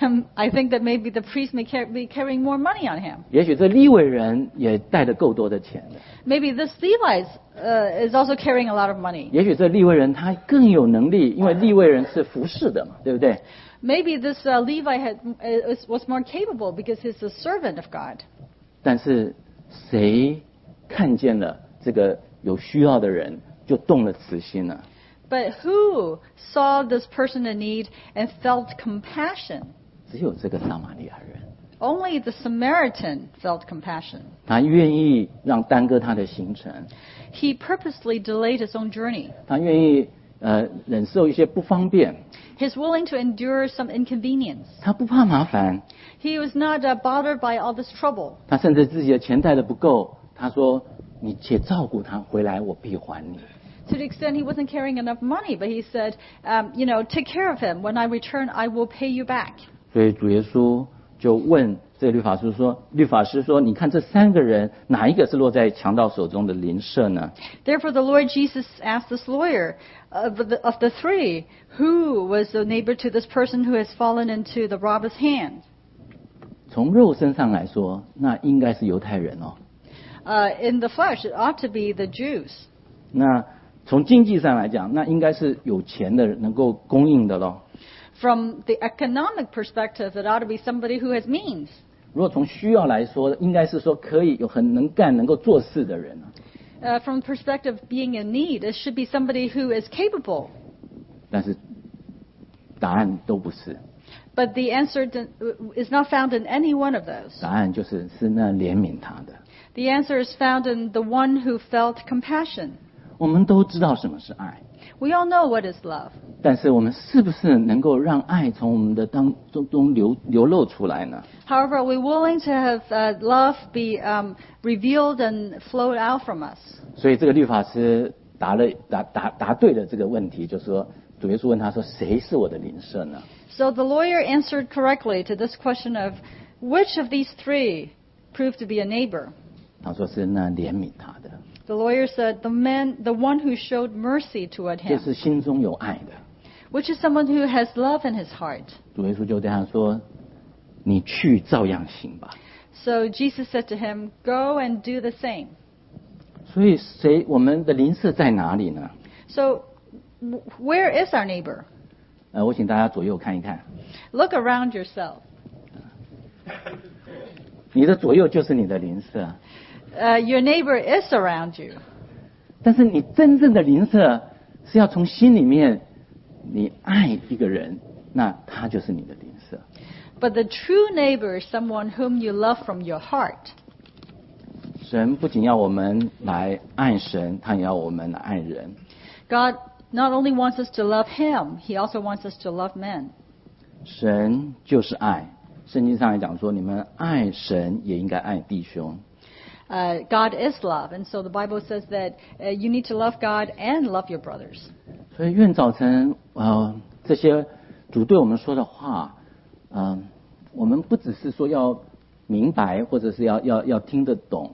I think that maybe the priest may be carrying more money on him. 也许这利未人也带的够多的钱的。 Maybe this Levite is also carrying a lot of money. 也许这利未人他更有能力，因为利未人是服侍的嘛，对不对？ Maybe this Levite was more capable because he's a servant of God. 但是谁看见了这个有需要的人，就动了慈心了？ But who saw this person in need and felt compassion? 只有这个撒玛利亚人， Only the Samaritan felt compassion. 他愿意让耽搁他的行程， He purposely delayed his own journey. 他愿意忍受一些不方便， He's willing to endure some inconvenience. 他不怕麻烦， He was not bothered by all this trouble. 他甚至自己的钱带的不够，他说：“你且照顾他，回来我必还你。” To the extent he wasn't carrying enough money, but he said, take care of him. When I return, I will pay you back. 所以主耶稣就问这个律法师说：“你看这3个人哪一个是落在强盗手中的邻舍呢？” Therefore, the Lord Jesus asked this lawyer, of the 3, who was the neighbor to this person who has fallen into the robber's hand? 从肉身上来说，那应该是犹太人哦。 In the flesh, it ought to be the Jews. 那从经济上来讲，那应该是有钱的人能够供应的咯。 From the economic perspective, it ought to be somebody who has means. 如果从需要来说，应该是说可以有很能干、能够做事的人啊。 From the perspective of being in need, it should be somebody who is capable. 但是答案都不是， But the answer is not found in any one of those. 答案是那怜悯他的。 The answer is found in the one who felt compassion. 我们都知道什么是爱， We all know what is love. 但是我们是不是能够让爱从我们的当中流露出来呢？ However, are we willing to have love be revealed and flowed out from us? 所以这个律法师答对了这个问题，就是说主耶稣问他说：“谁是我的邻舍呢 So the lawyer answered correctly to this question of which of these three proved to be a neighbor?” 他说：“是那怜悯他的， The lawyer said, the one who showed mercy toward 就 him, 是心中有爱的。” which is someone who has love in his heart. 主耶稣就对他说：“你去照样行吧。” So Jesus said to him, Go and do the same. 所以我们的邻舍在哪里呢？ So where is our neighbor? 我请大家左右看一看， Look around yourself. 你的左右就是你的邻舍， Your neighbor is around you. 但是你真正的邻舍是要从心里面，你爱一个人，那他就是你的邻舍。 But the true neighbor is someone whom you love from your heart. 神不仅要我们来爱神，他也要我们来爱人。 God not only wants us to love him, he also wants us to love men. 神就是爱，圣经上也讲说，你们爱神也应该爱弟兄。 God is love, and so the Bible says that you need to love God and love your brothers. 所以愿早晨这些主对我们说的话，我们不只是说要明白，或者是要听得懂。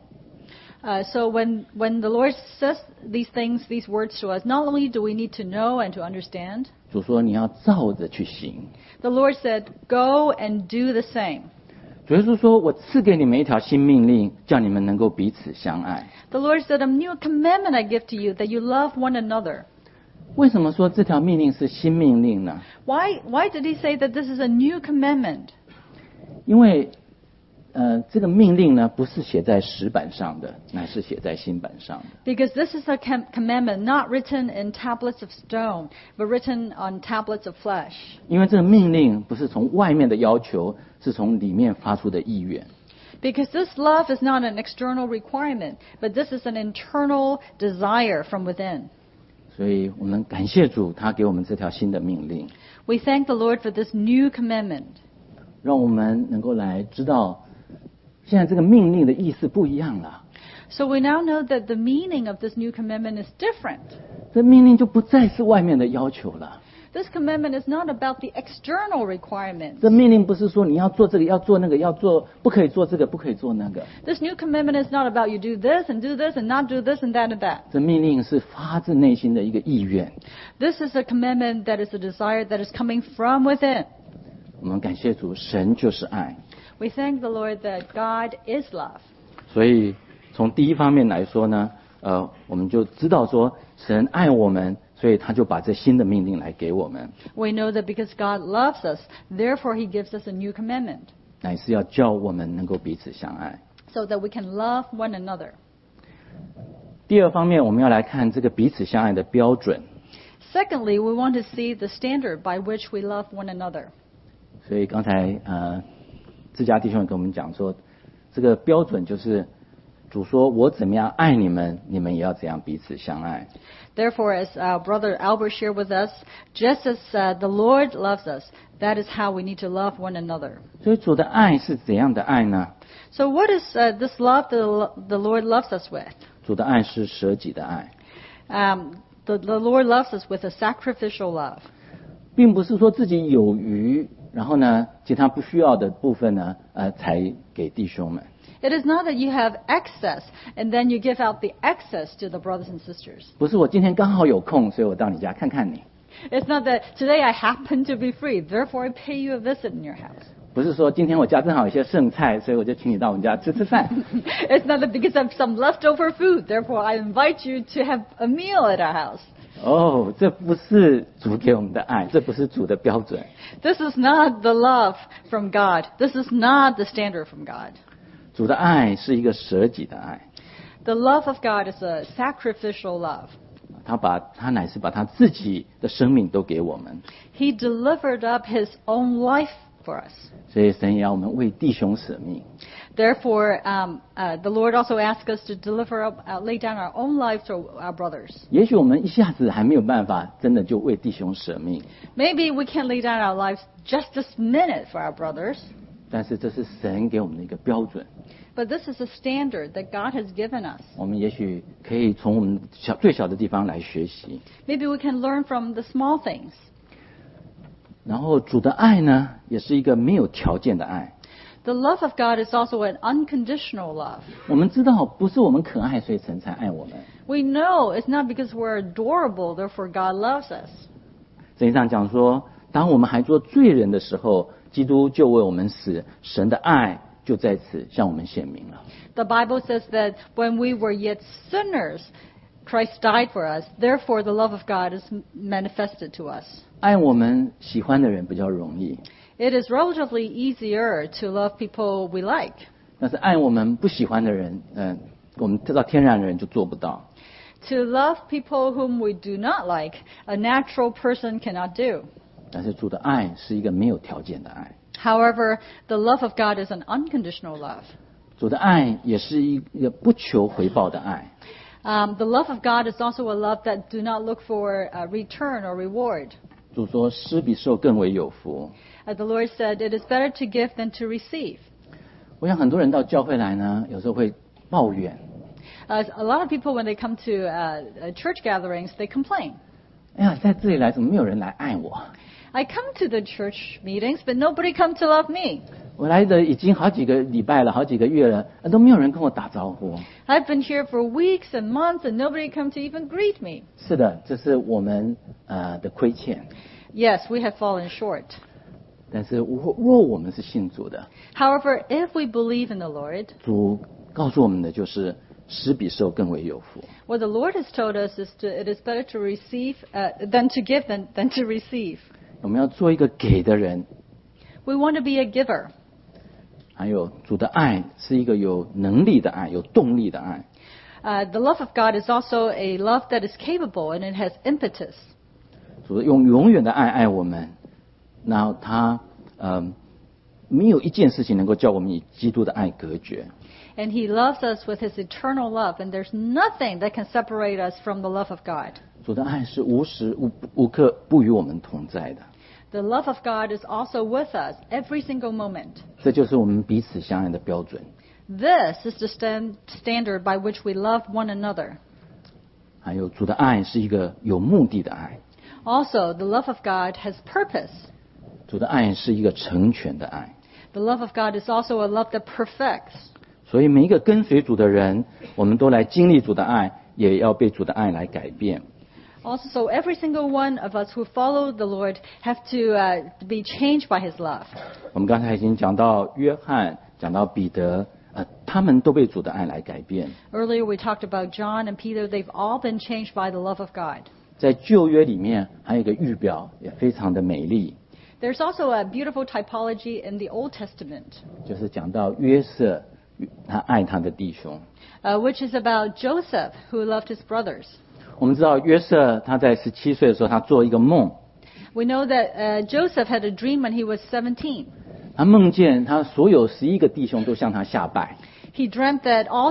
So when the Lord says these things, these words to us, not only do we need to know and to understand, 主说你要照着去行。 the Lord said, Go and do the same. 主耶稣说：“我赐给你们一条新命令，叫你们能够彼此相爱。” The Lord said, A new commandment I give to you, that you love one another. 为什么说这条命令是新命令呢？ Why did he say that this is a new commandment? 因为这个命令呢，不是写在石板上的，乃是写在心板上的。 Because this is a commandment not written in tablets of stone, but written on tablets of flesh. 因为这个命令不是从外面的要求，是从里面发出的意愿。 Because this love is not an external requirement, but this is an internal desire from within. 所以我们感谢主，他给我们这条新的命令， We thank the Lord for this new commandment. 让我们能够来知道，现在这个命令的意思不一样了。 So we now know that the meaning of this new commandment is different. 这命令就不再是外面的要求了。 This commandment is not about the external requirements. 这命令不是说你要做这个，要做那个，要做不可以做这个，不可以做那个。 This new commandment is not about you do this and not do this and that. 这命令是发自内心的一个意愿。 This is a commandment that is a desire that is coming from within. 我们感谢主，神就是爱。 We thank the Lord that God is love. 所以从第一方面来说呢，我们就知道说神爱我们，所以他就把这新的命令来给我们， We know that because God loves us, therefore he gives us a new commandment, 乃是要叫我们能够彼此相爱。 so that we can love one another. 第二方面，我们要来看这个彼此相爱的标准。 Secondly, we want to see the standard by which we love one another. 所以刚才自家弟兄也跟我们讲说，这个标准就是主说我怎么样爱你们，你们也要怎样彼此相爱。 Therefore, as our brother Albert shared with us, just as the Lord loves us, that is how we need to love one another. 所以主的爱是怎样的爱呢？ So what is this love that the Lord loves us with? 主的爱是舍己的爱， The Lord loves us with a sacrificial love. 并不是说自己有余，然后呢，其他不需要的部分呢，才给弟兄们。 It is not that you have excess and then you give out the excess to the brothers and sisters. 不是我今天刚好有空，所以我到你家看看你。 It's not that today I happen to be free, therefore I pay you a visit in your house. 不是说今天我家正好有些剩菜，所以我就请你到我们家吃吃饭。 It's not that because I have some leftover food, therefore I invite you to have a meal at our house. 哦，这不是主给我们的爱，这不是主的标准。 This is not the love from God. This is not the standard from God. 主的爱是一个舍己的爱， The love of God is a sacrificial love. 他乃是把他自己的生命都给我们， He delivered up his own life for us. 所以神也要我们为弟兄舍命。 Therefore, the Lord also asks us to deliver up, lay down our own lives to our brothers. 也许我们一下子还没有办法真的就为弟兄舍命， Maybe we can't lay down our lives just this minute for our brothers, 但是这是神给我们的一个标准。 But this is a standard that God has given us. 我们也许可以从我们最小的地方来学习。 Maybe we can learn from the small things. 然后主的爱呢，也是一个没有条件的爱。 The love of God is also an unconditional love. 我们知道不是我们可爱，所以神才爱我们。 We know it's not because we're adorable, therefore God loves us. 圣经上讲说，当我们还做罪人的时候，基督就为我们死，神的爱就在此向我们显明了。 The Bible says that when we were yet sinners, Christ died for us. Therefore, the love of God is manifested to us. 爱我们喜欢的人比较容易， It is relatively easier to love people we like. 但是爱我们不喜欢的人，我们知道天然的人就做不到。 To love people whom we do not like, a natural person cannot do. 但是主的爱是一个没有条件的爱， However, the love of God is an unconditional love. 主的爱也是一个不求回报的爱。 The love of God is also a love that do not look for a return or reward. 主说施比受更为有福。 As the Lord said, it is better to give than to receive. 我想很多人到教会来呢，有时候会抱怨， A lot of people, when they come to church gatherings, they complain. 哎呀，在这里来怎么没有人来爱我？ I come to the church meetings, but nobody come to love me. 我来的已经好几个礼拜了，好几个月了，都没有人跟我打招呼。 I've been here for weeks and months, and nobody come to even greet me. 是的，这是我们的亏欠。 Yes, we have fallen short. 但是若我们是信主的， However, if we believe in the Lord, 主告诉我们的就是施比受更为有福。 what the Lord has told us is it is better to receive than to give than to receive. 我们要做一个给的人。 We want to be a giver. 还有主的爱是一个有能力的爱，有动力的爱。 The love of God is also a love that is capable and it has impetus. 主用永远的爱爱我们，然后他没有一件事情能够叫我们与基督的爱隔绝。 And He loves us with His eternal love, and there's nothing that can separate us from the love of God. 主的爱是无时无刻不与我们同在的， The love of God is also with us every single moment. 这就是我们彼此相爱的标准。 This is the standard by which we love one another. 还有主的爱是一个有目的的爱， Also, the love of God has purpose. 主的爱是一个成全的爱。 The love of God is also a love that perfects. 所以每一个跟随主的人，我们都来经历主的爱，也要被主的爱来改变。 Also, so every single one of us who follow the Lord have to be changed by His love. 我们刚才已经讲到约翰，讲到彼得，他们都被主的爱来改变。 Earlier we talked about John and Peter. They've all been changed by the love of God. 在旧约里面还有一个预表，也非常的美丽， There's also a beautiful typology in the Old Testament, 就是讲到约瑟，他爱他的弟兄。 which is about Joseph who loved his brothers. 我们知道约瑟他在17岁的时候，他做一个梦， We know that Joseph had a dream when he was 17. 他梦见他所有11个弟兄都向他下拜。 He dreamt that all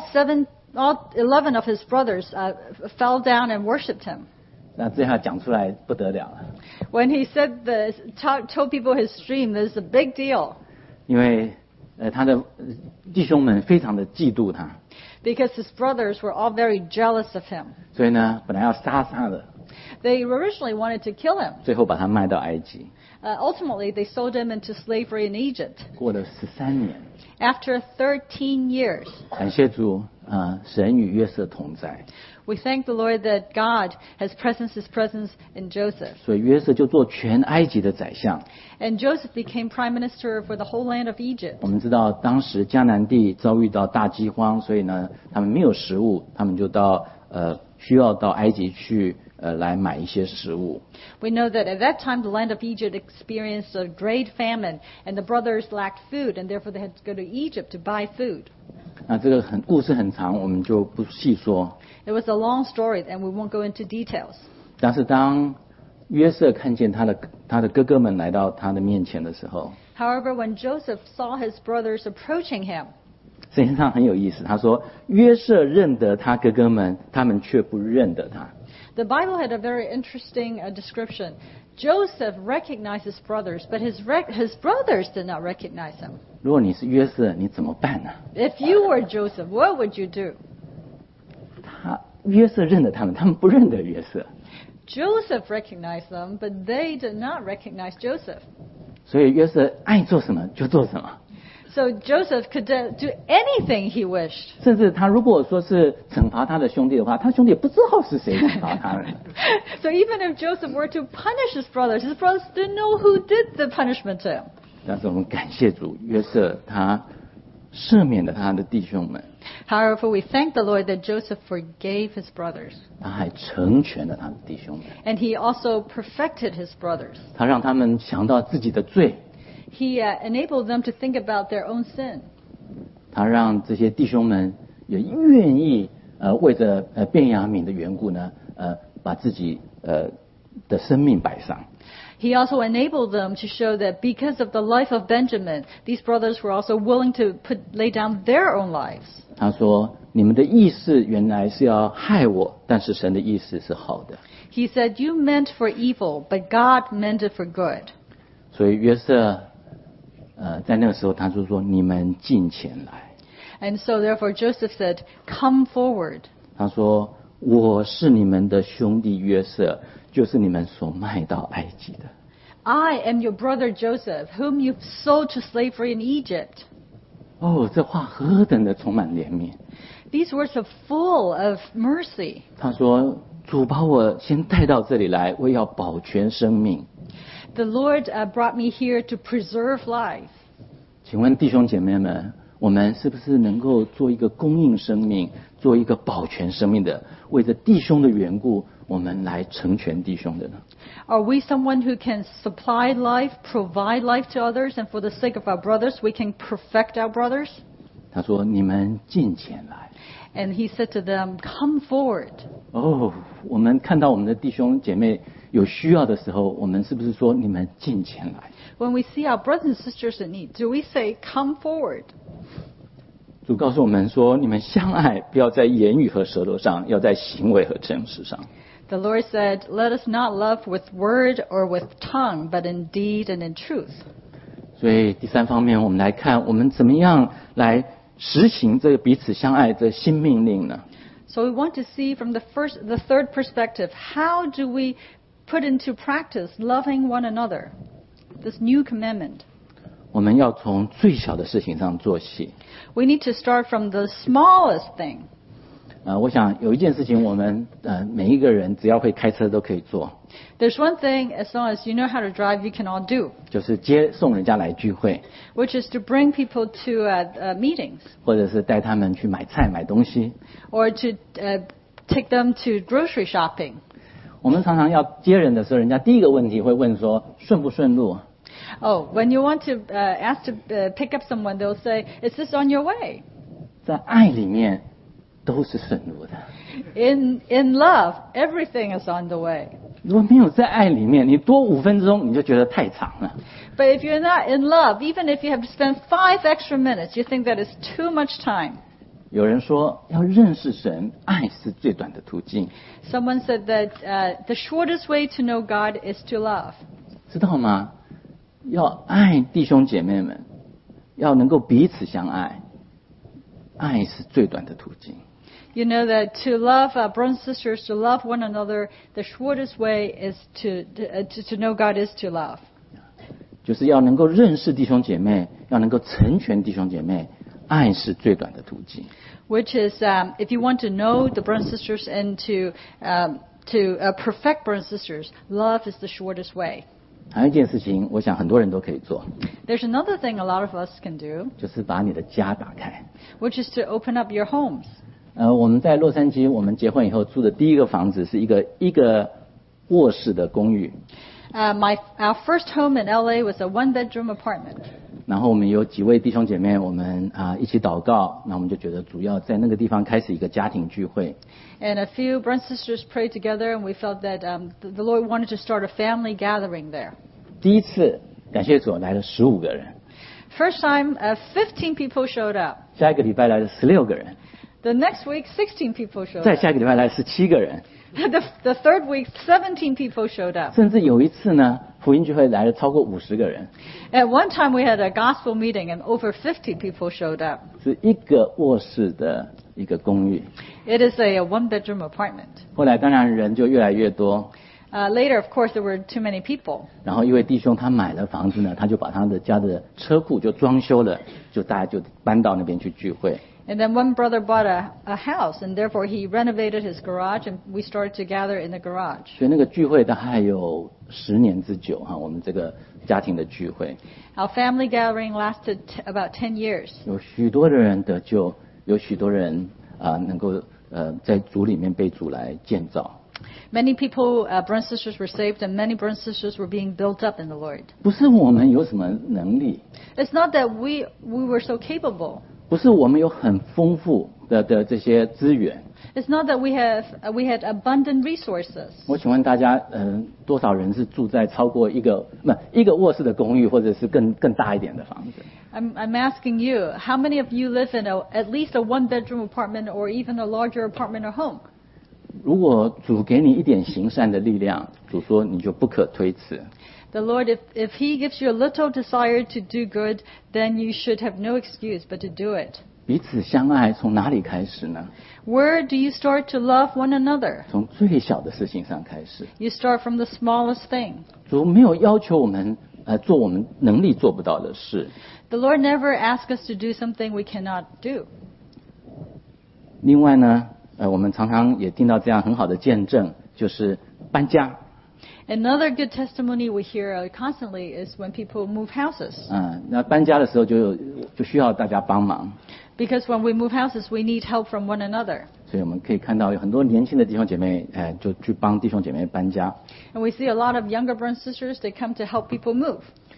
11 of his brothers fell down and worshipped him. 那这下讲出来不得了了， When he said this, told people his dream, this is a big deal 因为他的弟兄们非常的嫉妒他， because his brothers were all very jealous of him. 所以呢，本来要杀他的， They originally wanted to kill him. 最后把他卖到埃及， Ultimately, they sold him into slavery in Egypt. 过了13年。 After 13 years, 感谢主，神与约瑟同在， we thank the Lord that God has His presence in Joseph. 所以约瑟就做全埃及的宰相。 And Joseph became prime minister for the whole land of Egypt. 我们知道当时迦南地遭遇到大饥荒，所以呢，他们没有食物，他们就需要到埃及去来买一些食物。 We know that at that time the land of Egypt experienced a great famine, and the brothers lacked food, and therefore they had to go to Egypt to buy food. 那这个故事很长，我们就不细说。 It was a long story, and we won't go into details. 但是当约瑟看见他的哥哥们来到他的面前的时候， However, when Joseph saw his brothers approaching him, 圣经上很有意思，他说约瑟认得他哥哥们，他们却不认得他。 the Bible had a very interesting description. Joseph recognized his brothers, but his brothers did not recognize him. 如果你是约瑟，你怎么办呢？ If you were Joseph, what would you do? 约瑟认得他们，他们不认得约瑟， Joseph recognized them, but they did not recognize Joseph. 所以约瑟爱做什么就做什么。 So Joseph could do anything he wished. 甚至他如果说是惩罚他的兄弟的话，他兄弟也不知道是谁惩罚他们。 So even if Joseph were to punish his brothers didn't know who did the punishment to him. 但是我们感谢主，约瑟他赦免了他的弟兄们， However, we thank the Lord that Joseph forgave his brothers. 他还成全了他的弟兄们， And he also perfected his brothers. 他让他们想到自己的罪， He enabled them to think about their own sin. 他让这些弟兄们也愿意为着便雅悯的缘故呢，把自己的生命摆上。 He also enabled them to show that because of the life of Benjamin, these brothers were also willing to lay down their own lives. 他说：“你们的意思原来是要害我，但是神的意思是好的。” He said, "You meant for evil, but God meant it for good." 所以约瑟在那个时候他就说：“你们近前来。” And so therefore Joseph said, "Come forward." 他说：“我是你们的兄弟约瑟，就是你们所卖到埃及的。” I am your brother Joseph, whom you sold to slavery in Egypt. 哦，这话何等的充满怜悯！ These words are full of mercy. 他说：“主把我先带到这里来，我要保全生命。” The Lord brought me here to preserve life. 请问弟兄姐妹们，我们是不是能够做一个供应生命，做一个保全生命的，为着弟兄的缘故，我们来成全弟兄的呢？ Are we someone who can supply life, provide life to others, and for the sake of our brothers, we can perfect our brothers? 他说：“你们近前来。” And he said to them, "Come forward." 哦，我们看到我们的弟兄姐妹有需要的时候，我们是不是说你们近前来？ When we see our brothers and sisters in need, do we say, "Come forward"? 主告诉我们说：“你们相爱，不要在言语和舌头上，要在行为和诚实上。” The Lord said, "Let us not love with word or with tongue, but in deed and in truth." 所以第三方面，我们来看我们怎么样来实行这个彼此相爱这新命令呢？ So we want to see from the third perspective, how do we put into practice loving one another? This new commandment. 我们要从最小的事情上做起。 We need to start from the smallest thing. 我想有一件事情，我们每一个人只要会开车都可以做， There's one thing, as long as you know how to drive, you can all do, 就是接送人家来聚会， which is to bring people to meetings 或者是带他们去买菜买东西。 or to take them to grocery shopping. 我们常常要接人的时候，人家第一个问题会问说顺不顺路。 Oh, when you want to ask to pick up someone, they'll say, "Is this on your way?" 在爱里面都是顺路的。 In love, everything is on the way. 如果没有在爱里面，你多5分钟你就觉得太长了。 But if you're not in love, even if you have to spend 5 extra minutes, you think that is too much time. 有人说要认识神，爱是最短的途径， Someone said that the shortest way to know God is to love. 知道吗？要爱弟兄姐妹们，要能够彼此相爱，爱是最短的途径。 You know that to love brothers and sisters, to love one another, the shortest way is to know God is to love. 就是要能够认识弟兄姐妹，要能够成全弟兄姐妹，爱是最短的途径。 Which is, if you want to know the brothers and sisters and to perfect brothers and sisters, love is the shortest way. 还有一件事情，我想很多人都可以做， There's another thing a lot of us can do, 就是把你的家打开。 which is to open up your homes. 我们在洛杉矶，我们结婚以后住的第一个房子是一个卧室的公寓， Our first home in LA was a 1-bedroom apartment. 然后我们有几位弟兄姐妹，我们一起祷告，那我们就觉得主要在那个地方开始一个家庭聚会。 And a few brothers and sisters prayed together, and we felt that the Lord wanted to start a family gathering there. 第一次感谢主来了15个人， First time, 15 people showed up. 下一个礼拜来了16个人， The next week, 16 people showed 再 up. 下一个礼拜来了17个人， The third week, 17 people showed up. 甚至有一次呢，福音聚会来了超过50个人， At one time, we had a gospel meeting, and over 50 people showed up. 是一个卧室的一个公寓。 It is a one-bedroom apartment. 后来当然人就越来越多， Later, of course, there were too many people. 然后一位弟兄他买了房子呢，他就把他的家的车库就装修了，就大家就搬到那边去聚会。 And then one brother bought a house, and therefore he renovated his garage, and we started to gather in the garage. 所以那个聚会大概有10年之久哈，我们这个家庭的聚会 Our family gathering lasted about 10 years. 有许多的人得救，有许多人能够在主里面被主来建造。 Many people, brothers and sisters, were saved, and many brothers and sisters were being built up in the Lord. 不是我们有什么能力， It's not that we were so capable. 不是我们有很丰富的这些资源。 It's not that we had abundant resources. 我请问大家，多少人是住在超过一个卧室的公寓，或者是更大一点的房子？ I'm asking you, how many of you live in at least a one-bedroom apartment or even a larger apartment or home? 如果主给你一点行善的力量，主说你就不可推辞。 The Lord, if He gives you a little desire to do good, then you should have no excuse but to do it. 彼此相爱从哪里开始呢？ Where do you start to love one another? 从最小的事情上开始。 You start from the smallest thing. 主没有要求我们做我们能力做不到的事。 The Lord never asks us to do something we cannot do. 另外呢，我们常常也听到这样很好的见证，就是搬家。 Another good testimony we hear constantly is when people move houses. 那搬家的时候就需要大家帮忙。 Because when we move houses, we need help from one another. 所以我们可以看到有很多年轻的弟兄姐妹，就去帮弟兄姐妹搬家。 And we see a lot of younger brothers and sisters, they come to help people move.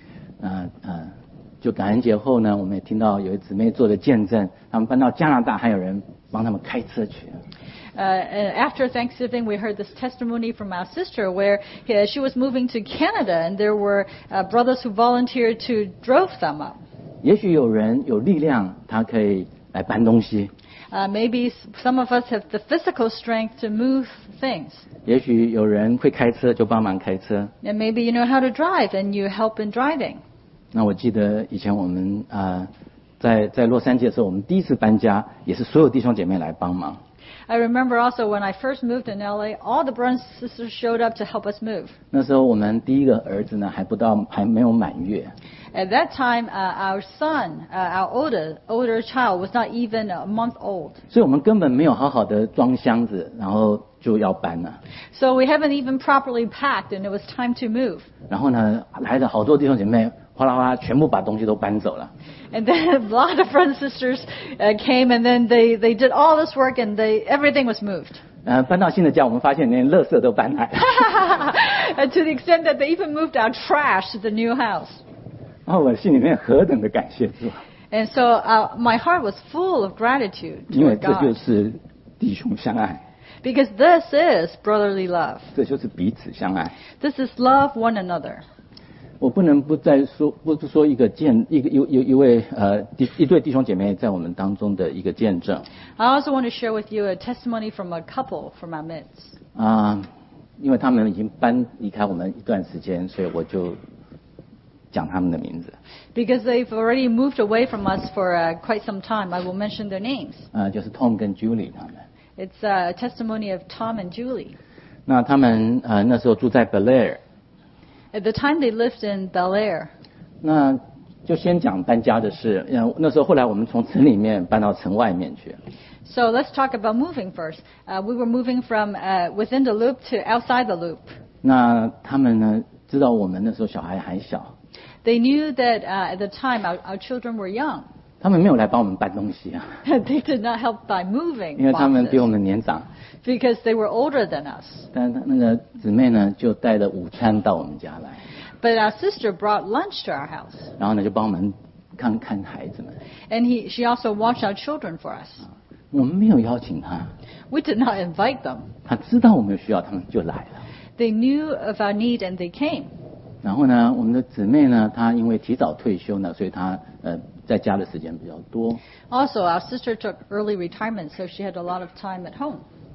就感恩节后呢，我们也听到有一姊妹做的见证，他们搬到加拿大，还有人帮他们开车去。 After Thanksgiving, we heard this testimony from our sister where she was moving to Canada, and there were brothers who volunteered to drove them up. 也许有人有力量，他可以来搬东西。 Maybe some of us have the physical strength to move things. 也许有人会开车，就帮忙开车。 And maybe you know how to drive, and you help in driving. 那我记得以前我们在洛杉矶的时候，我们第一次搬家，也是所有弟兄姐妹来帮忙。 I remember also when I first moved in LA, all the brothers and sisters showed up to help us move. 那时候我们第一个儿子呢，还没有满月。 At that time, our son, our older child, was not even a month old. 所以我们根本没有好好的装箱子，然后就要搬了。 So we haven't even properly packed, and it was time to move. 然后呢，来的好多弟兄姐妹，哗啦哗啦，全部把东西都搬走了。 And then a lot of brothers and sisters came, and then they did all this work, and everything was moved. 搬到新的家，我们发现连垃圾都搬来。 And to the extent that they even moved our trash to the new house. 然后我心里面何等的感谢主， And so my heart was full of gratitude 因为 toward 这就 God. 是弟兄相爱， Because this is brotherly love. 这就是彼此相爱。 This is love one another. 我不能不再说，不说一对弟兄姐妹在我们当中的一个见证。 I also want to share with you a testimony from a couple from our midst. 因为他们已经离开我们一段时间，所以我就讲他们的名字。 Because they've already moved away from us for quite some time, I will mention their names. 就是 Tom 跟 Julie 他们。 It's a testimony of Tom and Julie. 那他们那时候住在 Bel Air。 At the time they lived in Bel Air. 那就先讲搬家的事。那时候后来我们从城里面搬到城外面去。 So let's talk about moving first. We were moving from within the loop to outside the loop. 那他们呢，知道我们那时候小孩还小。 They knew that at the time our children were young. 他们没有来帮我们搬东西啊， They did not help by moving 因为他们比我 boxes 们年长。 because they were older than us. 但那个姊妹呢，就带了午餐到我们家来， But our sister brought lunch to our house. 然后呢就帮我们看看孩子们。 And she also watched our children for us. 我们没有邀请他， We did not invite them. 他知道我们有需要，他们就来了。 They knew of our need and they came. 然后呢，我们的姊妹呢，她因为提早退休呢，所以她在家的时间比较多。 Also, our sister took early retirement, so she had a lot of time at home.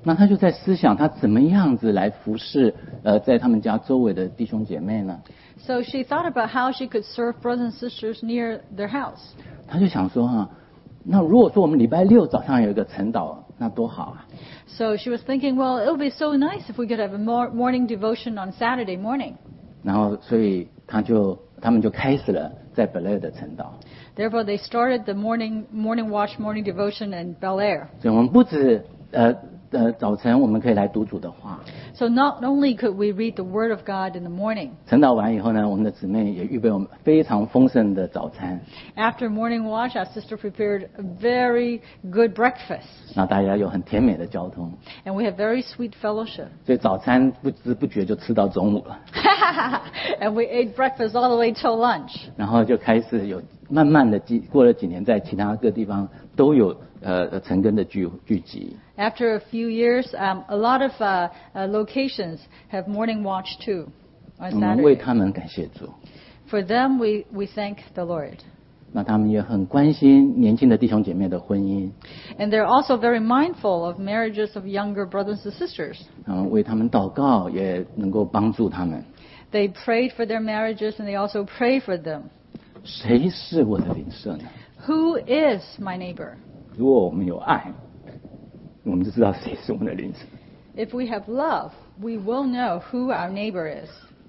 那他就在思想他怎么样子来服侍在他们家周围的弟兄姐妹呢？ So she thought about how she could serve brothers and sisters near their house. 他就想说那如果说我们礼拜六早上有一个晨祷，那多好啊！ So she was thinking, well, it would be so nice if we could have a morning devotion on Saturday morning. 然后所以他们就开始了在本勒的晨祷。 Therefore, they started the morning watch, morning devotion in Bel Air. 所以我们不止早晨我们可以来读主的话， So not only could we read the Word of God in the morning, 晨祷完以后呢，我们的姊妹也预备我们非常丰盛的早餐， after morning watch, our sister prepared a very good breakfast. 让大家有很甜美的交通， And we had very sweet fellowship. 所以早餐不知不觉就吃到中午了， And we ate breakfast all the way till lunch. 然后就开始有慢慢的过了几年，在其他各地方都有晨更的聚集。 After a few years, a lot of locations have morning watch too 我 on 们为 Saturday. 他们感谢主， For them, we thank the Lord. 那他们也很关心年轻的弟兄姐妹的婚姻， And they're also very mindful of marriages of younger brothers and sisters. 为他们祷告，也能够帮助他们。 They prayed for their marriages and they also pray for them. 谁是我的邻舍呢？ Who is my neighbor? 如果我们有爱，我们就知道谁是我们的邻舍。 If we have love, we will know who our neighbor is.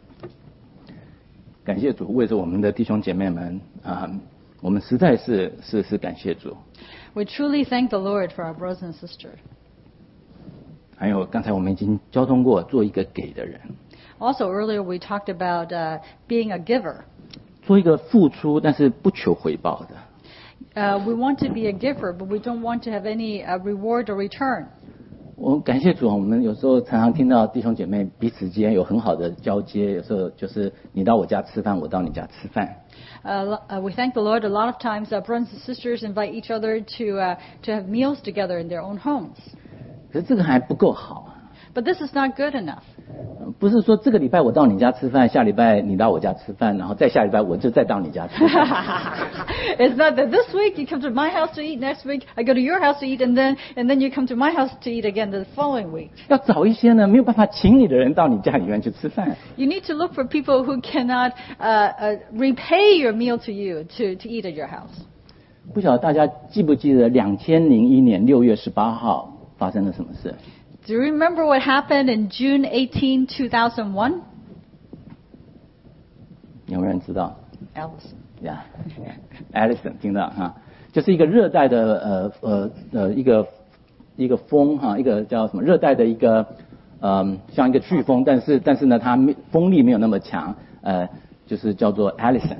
感谢主，为着我们的弟兄姐妹们我们实在是感谢主。 We truly thank the Lord for our brothers and sisters. 还有刚才我们已经交通过，做一个给的人， Also, earlier we talked about being a giver. 做一个付出但是不求回报的。 We want to be a giver, but we don't want to have any reward or return. 我感谢主，我们有时候常常听到弟兄姐妹彼此之间有很好的交接，有时候就是你到我家吃饭，我到你家吃饭。 We thank the Lord. A lot of times, brothers and sisters invite each other to have meals together in their own homes. 可是这个还不够好。 But this is not good enough. 不是说这个礼拜我到你家吃饭，下礼拜你到我家吃饭，然后再下礼拜我就再到你家吃饭。 It's not that this week you come to my house to eat, next week I go to your house to eat, and then you come to my house to eat again the following week. 要找一些呢没有办法请你的人到你家里面去吃饭。 You need to look for people who cannot repay your meal to you to eat at your house. 不晓得大家记不记得2001年6月18号发生了什么事？ Do you remember what happened in June 18, 2001? 有没有人知道 Allison. 呀、Allison 听到就是一个热带的一个风一个叫什么热带的一个像一个飓风，但是呢它风力没有那么强，就是叫做 Allison。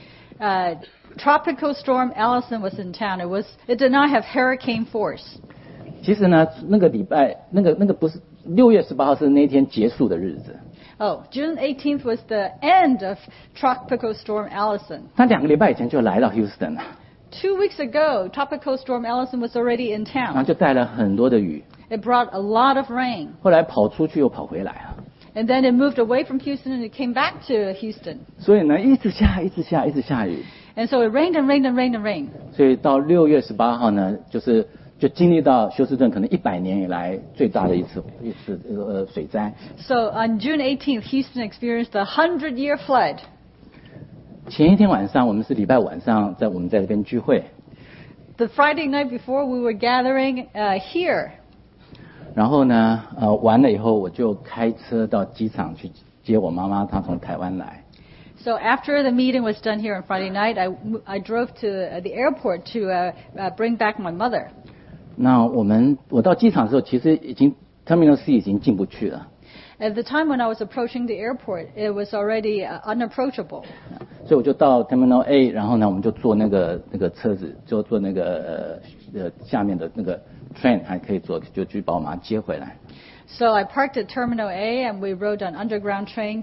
Tropical storm Allison was in town. It did not have hurricane force. 其实呢那个礼拜那个不是6月18号是那天结束的日子。 Oh, June 18th was the end of Tropical Storm Allison. 他2个礼拜以前就来到 Houston 了， 2 weeks ago, Tropical Storm Allison was already in 然后 town. 就带了很多的雨， It brought a lot of rain. 后来跑出去又跑回来啊， And then it moved away from Houston and it came back to Houston. 所以呢一直下雨， And so it rained and rained and rained and rained. 所以到6月18号呢，就经历到休斯顿可能100年以来最大的一次水灾。 So on June 18th, Houston experienced a 100-year flood. 前一天晚上我们是礼拜晚上我们在这边聚会， The Friday night before, we were gathering here. 然后呢完了以后我就开车到机场去接我妈妈，她从台湾来。 So after the meeting was done here on Friday night, I drove to the airport to bring back my mother. 那我到机场的时候，其实已经 Terminal C 已经进不去了， At the time when I was approaching the airport, it was already unapproachable. 所以我就到 Terminal A， 然后呢，我们就坐那个车子，就坐那个下面的那个 train 还可以坐，就去把我妈接回来。 So I parked at Terminal A and we rode an underground train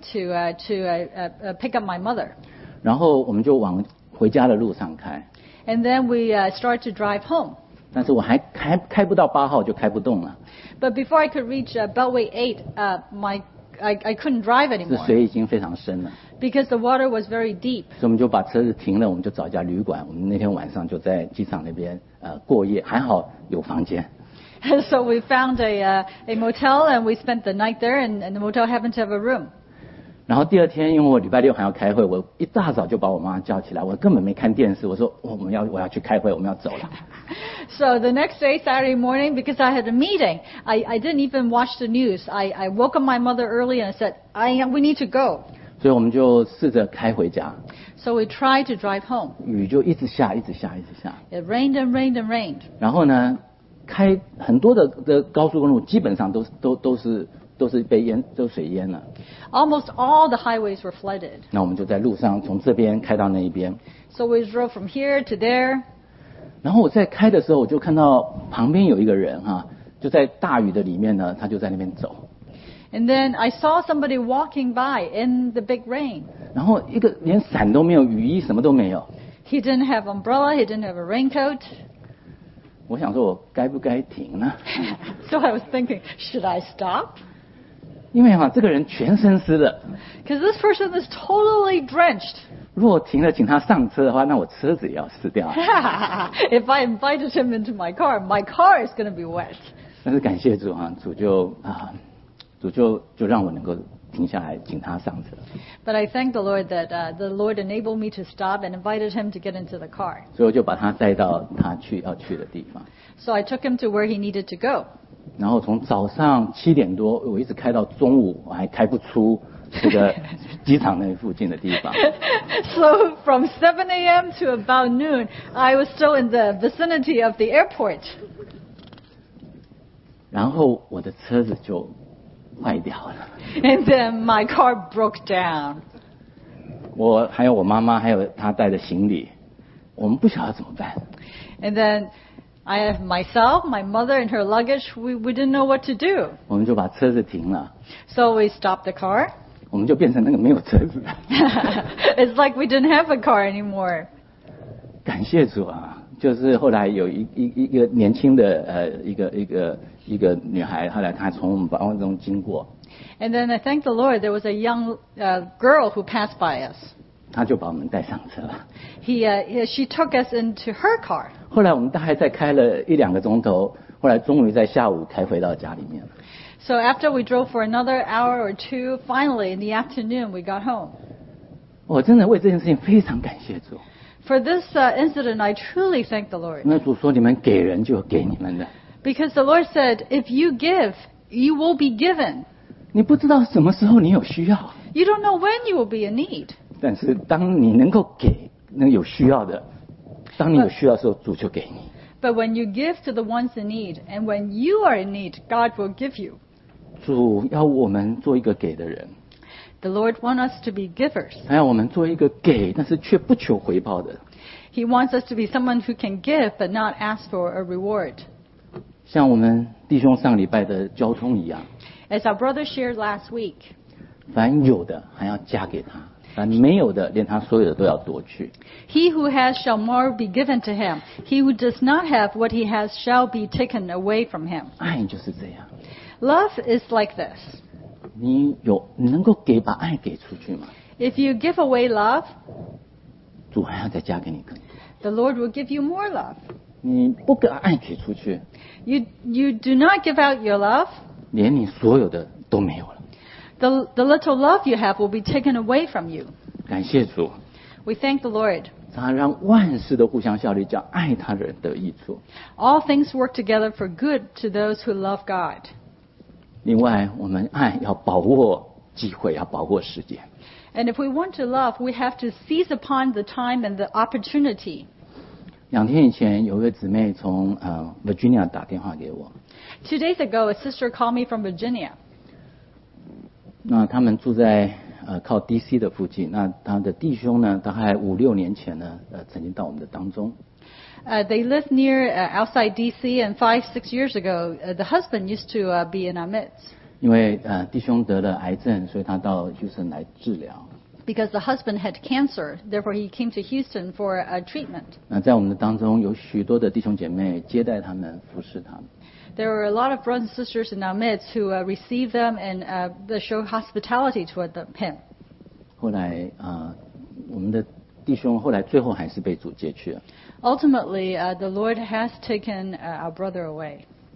to pick up my mother. 然后我们就往回家的路上开， And then we started to drive home. 但是我还开不到8号就开不动了， But before I could reach Beltway 8, I couldn't drive 这 anymore 水已经非常深了， because the water was very deep. 所以我们就把车子停了，我们就找一家旅馆，我们那天晚上就在机场那边过夜，还好有房间。 So we found a motel and we spent the night there, and the motel happened to have a room. 然后第二天，因为我礼拜六还要开会，我一大早就把我妈叫起来，我根本没看电视，我说我要去开会，我们要走了。 So the next day, Saturday morning, because I had a meeting, I didn't even watch the news. I woke up my mother early and I said, we need to go. 所以我们就试着开回家。 So we tried to drive home. 雨就一直下，一直下，一直下。 It rained and rained and rained. 然后呢，开很多的高速公路基本上都是被水淹了。 Almost all the highways were flooded. 那我们就在路上从这边开到那一边。 So we drove from here to there. 然后我在开的时候，我就看到旁边有一个人就在大雨的里面呢，他就在那边走。 And then I saw somebody walking by in the big rain. 然后一个连伞都没有，雨衣什么都没有。 He didn't have umbrella. He didn't have a raincoat. 我想说，我该不该停呢？ So I was thinking, should I stop? 因为这个人全身湿了。 Because this person is totally drenched. 如果停了，请他上车的话，那我车子也要湿掉。 If I invited him into my car is going to be wet. 但是感谢主主就让我能够停下来，请他上车。 But I thank the Lord that the Lord enabled me to stop and invited him to get into the car. 所以我就把他带到他要去的地方。 So I took him to where he needed to go. 然后从早上7点多，我一直开到中午，我还开不出这个机场那附近的地方。 So from 7 a.m. to about noon, I was still in the vicinity of the airport. 然后我的车子就坏掉了。 And then my car broke down. 我还有我妈妈，还有她带的行李，我们不晓得怎么办。 And then I have myself, my mother, and her luggage. We didn't know what to do. 我们就把车子停了。 So we stopped the car. 我们就变成那个没有车子的。 It's like we didn't have a car anymore. 感谢主就是后来有一个年轻的一个女孩，后来她从我们班中经过。 And then I thank the Lord. There was a young girl who passed by us. 她就把我们带上车了。 She took us into her car. 后来我们大概再开了1-2个钟头，后来终于在下午开回到家里面了。 So after we drove for another hour or two, finally in the afternoon we got home. 我真的为这件事情非常感谢主。 For this incident, I truly thank the Lord. 因为主说你们给人就有给你们的。 Because the Lord said, if you give, you will be given. 你不知道什么时候你有需要。 You don't know when you will be in need. 但是当你能够给那个有需要的，当你有需要的时候，主就给你。 But when you give to the ones in need, and when you are in need, God will give you. 主要我们做一个给的人。 The Lord wants us to be givers. 还要我们做一个给，但是却不求回报的。 He wants us to be someone who can give but not ask for a reward. 像我们弟兄上礼拜的交通一样。 As our brother shared last week. 凡有的还要加给他，凡没有的连他所有的都要夺去。 He who has shall more be given to him. He who does not have what he has shall be taken away from him. 爱就是这样。 Love is like this. 你能够把爱给出去吗？ If you give away love, 主还要再加给你更多。 the Lord will give you more love. 你不把爱给出去， You do not give out your love, 连你所有的都没有了。 the little love you have will be taken away from you. 感谢主， We thank the Lord. 他让万事都互相效力，叫爱他的人得益处。 All things work together for good to those who love God. 另外，我们爱要把握机会，要把握时间。 And if we want to love, we have to seize upon the time and the opportunity. 2天以前，有一位姊妹从Virginia 打电话给我。 2 days ago, a sister called me from Virginia. 那他们住在靠 DC 的附近。那他的弟兄呢，大概5-6年前呢，曾经到我们的当中。 They live near outside DC, and 5-6 years ago, the husband used to be in our midst. 因为弟兄得了癌症，所以他到 Houston 来治疗。 Because the husband had cancer, therefore he came to Houston for a treatment. 那在我们的当中，有许多的弟兄姐妹接待他们，服侍他们。 There were a lot of brothers and sisters in our midst who received them and they showed hospitality toward him. 后来我们的弟兄后来最后还是被主接去了。 Ultimately, the Lord has taken our brother away.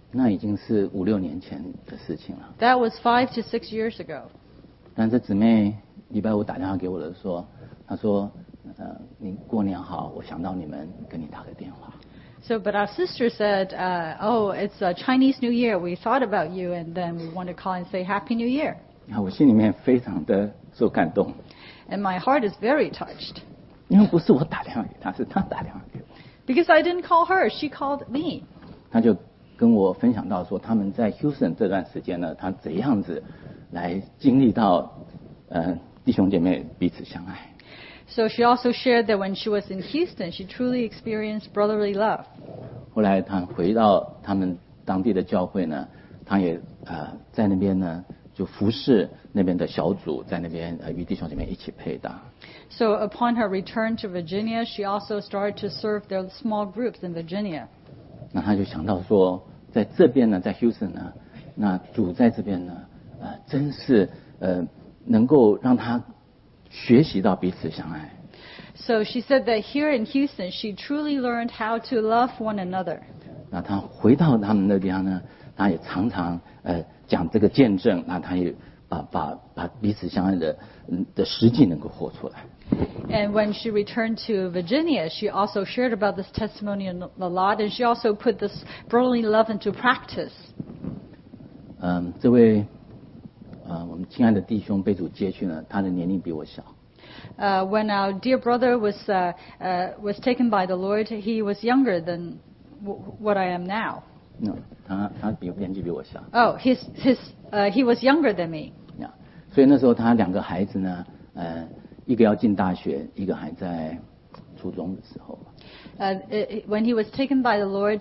那已经是5-6年前的事情了。 That was 5 to 6 years ago. 但这姊妹礼拜五打电话给我的说，她说，你过年好，我想到你们，跟你打个电话。 So, but our sister said, oh, it's a Chinese New Year. We thought about you, and then we want to call and say Happy New Year. 我心里面非常的受感动。 And my heart is very touched. 因为不是我打电话给她，是她打电话给我。 Because I didn't call her, she called me. 她就跟我分享到说，他们在 Houston 这段时间呢，她怎样子来经历到弟兄姐妹彼此相爱。 So she also shared that when she was in Houston, she truly experienced brotherly love. 后来她回到他们当地的教会呢，她也在那边呢就服侍那边的小组，在那边与弟兄姐妹一起配搭。 So upon her return to Virginia, she also started to serve their small groups in Virginia. 那她就想到说，在这边呢，在 Houston 呢，那主在这边呢，真是能够让她学习到彼此相爱。 So she said that here in Houston, she truly learned how to love one another. 那她回到他们那边呢，她也常常讲这个见证，那她也把彼此相爱的实际能够活出来。 And when she returned to Virginia, she also shared about this testimony a lot, and she also put this brotherly love into practice. 这位我们亲爱的弟兄被主接去呢，他的年龄比我小。 When our dear brother was taken by the Lord, he was younger than what I am now. 他年纪比我小。 Oh, he was younger than me. 所以那时候他2个孩子呢，一个要进大学，一个还在初中的时候。 When he was taken by the Lord,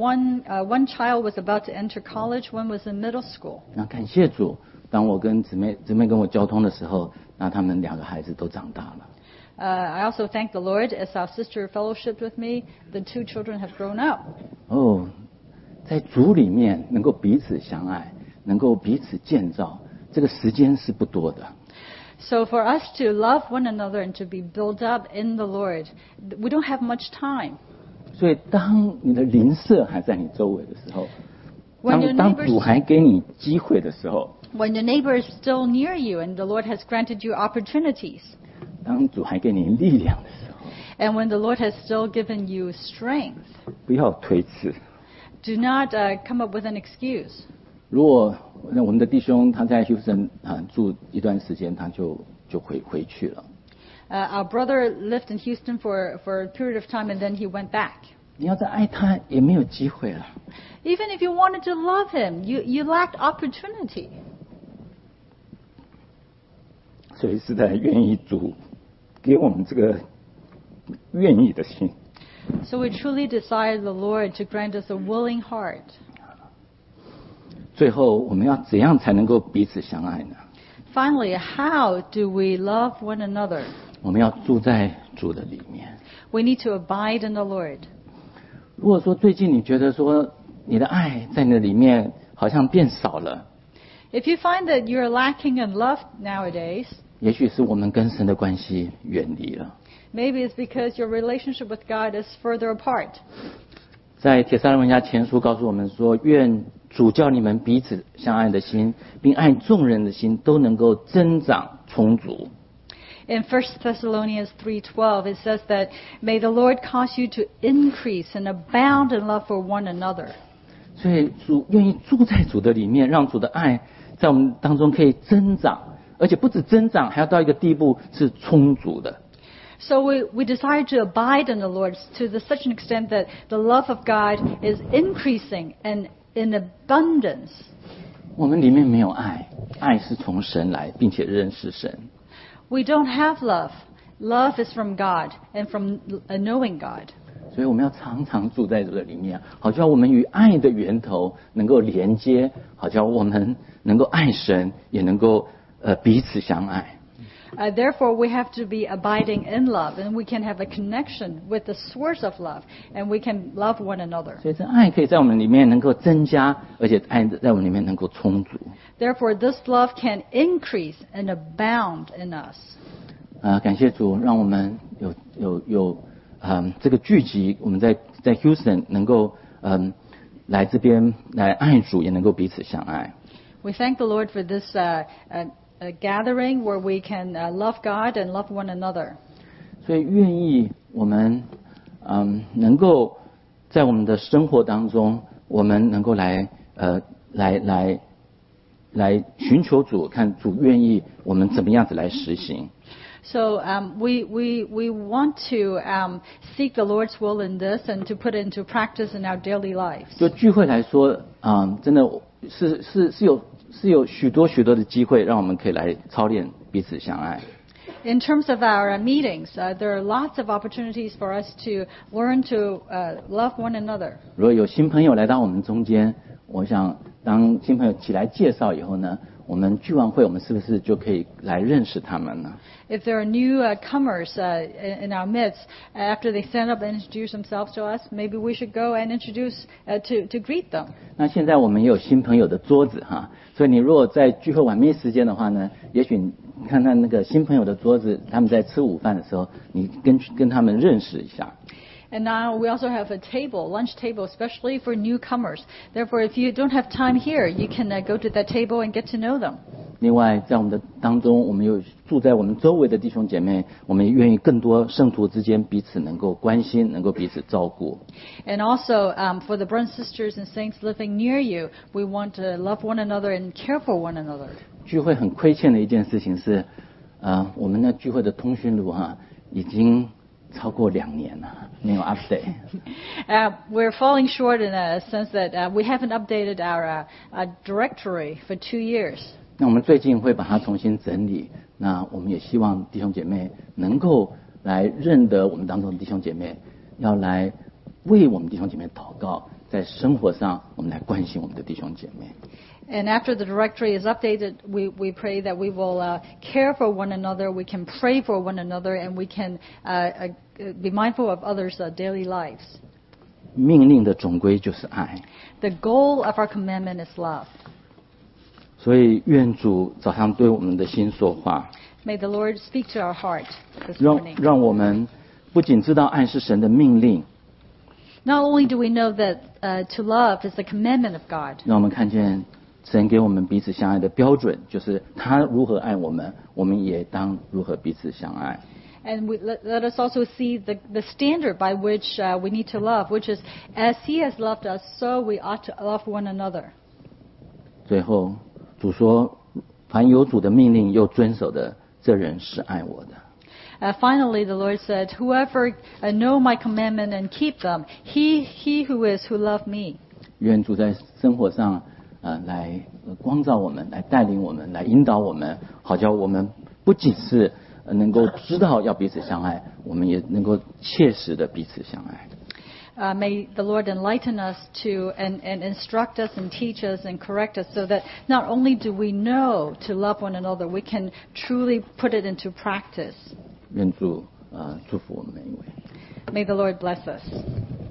one child was about to enter college, one was in middle school. 那感谢主，当我跟姊妹跟我交通的时候，那他们2个孩子都长大了。 I also thank the Lord as our sister fellowshiped with me. The 2 children have grown up. 在主里面能够彼此相爱，能够彼此建造，这个时间是不多的。 So for us to love one another and to be built up in the Lord, we don't have much time. 所以当你的邻舍还在你周围的时候，当主还给你机会的时候， When your neighbor is still near you and the Lord has granted you opportunities. 当主还给你力量的时候， And when the Lord has still given you strength. 不要推辞。 Do not come up with an excuse. 如果我们的弟兄他在 Houston 住一段时间，他就回去了。 Our brother lived in Houston for a period of time and then he went back. 你要再爱他也没有机会了。 Even if you wanted to love him, you lacked opportunity. 所以实在愿意主给我们这个愿意的心。 So we truly desire the Lord to grant us a willing heart. 最后，我们要怎样才能够彼此相爱呢？ Finally, how do we love one another? 我们要住在主的里面。 We need to abide in the Lord. 如果说最近你觉得说你的爱在你的里面好像变少了， If you find that you're lacking in love nowadays, 也许是我们跟神的关系远离了。 maybe it's because your relationship with God is further apart. 在帖撒罗尼迦前书告诉我们说，愿主叫你们彼此相爱的心，并爱众人的心都能够增长充足。 In 1 Thessalonians 3:12, it says that, may the Lord cause you to increase and abound in love for one another. 所以主愿意住在主的里面，让主的爱在我们当中可以增长，而且不止增长，还要到一个地步是充足的。 So we desire to abide in the Lord to such an extent that the love of God is increasing and in abundance. 我们里面没有爱，爱是从神来，并且认识神。 We don't have love. Love is from God and from knowing God. 所以我们要常常住在主的里面，好叫我们与爱的源头能够连接，好叫我们能够爱神，也能够彼此相爱。 Therefore, we have to be abiding in love, and we can have a connection with the source of love, and we can love one another. 所以这爱可以在我们里面能够增加，而且爱在我们里面能够充足。 Therefore, this love can increase and abound in us. 感谢主，让我们有这个聚集，我们在 Houston 能够来这边来爱主，也能够彼此相爱。 We thank the Lord for this gathering where we can love God and love one another. 所以愿意我们能够在我们的生活当中，我们能够来寻求主，看主愿意我们怎么样子来实行。 So we want to seek the Lord's will in this and to put it into practice in our daily lives. 就聚会来说，真的是有许多的机会，让我们可以来操练彼此相爱。 In terms of our meetings, there are lots of opportunities for us to learn to love one another. 如果有新朋友来到我们中间，我想当新朋友起来介绍以后呢，我们聚完会，我们是不是就可以来认识他们呢？ If there are new comers in our midst, after they stand up and introduce themselves to us, maybe we should go and introduce to greet them. 那现在我们也有新朋友的桌子哈，所以你如果在聚会晚灭时间的话呢，也许你看看那个新朋友的桌子，他们在吃午饭的时候，你跟他们认识一下。 And now we also have a table, lunch table, especially for newcomers. Therefore, if you don't have time here, you can go to that table and get to know them. 另外，在我们的当中，我们有住在我们周围的弟兄姐妹，我们也愿意更多圣徒之间彼此能够关心，能够彼此照顾。 And also, for the brothers and sisters and saints living near you, we want to love one another and care for one another. 聚会很亏欠的一件事情是，我们的聚会的通讯录已经超过2年了，没有 update。 We're falling short in a sense that we haven't updated our directory for 2 years. 那我们最近会把它重新整理。那我们也希望弟兄姐妹能够来认得我们当中的弟兄姐妹，要来为我们弟兄姐妹祷告，在生活上我们来关心我们的弟兄姐妹。 And after the directory is updated, we pray that we will care for one another, we can pray for one another, and we can be mindful of others' daily lives. 命令的总归就是爱。 The goal of our commandment is love. 所以愿主早上对我们的心说话， May the Lord speak to our heart this morning. 让我们不仅知道爱是神的命令， Not only do we know that to love is the commandment of God, 让我们看见神给我们彼此相爱的标准，就是他如何爱我们，我们也当如何彼此相爱。 and let us also see the standard by which we need to love, which is as He has loved us, so we ought to love one another. 最后，主说：“凡有主的命令又遵守的，这人是爱我的。” Finally, the Lord said, "Whoever know my commandment and keep them, he who love me." 愿主在生活上来光照我们，来带领我们，来引导我们，好叫我们不仅是能够知道要彼此相爱，我们也能够切实的彼此相爱。 May the Lord enlighten us to and instruct us and teach us and correct us so that not only do we know to love one another, we can truly put it into practice. 愿主祝福我们每一位。 May the Lord bless us.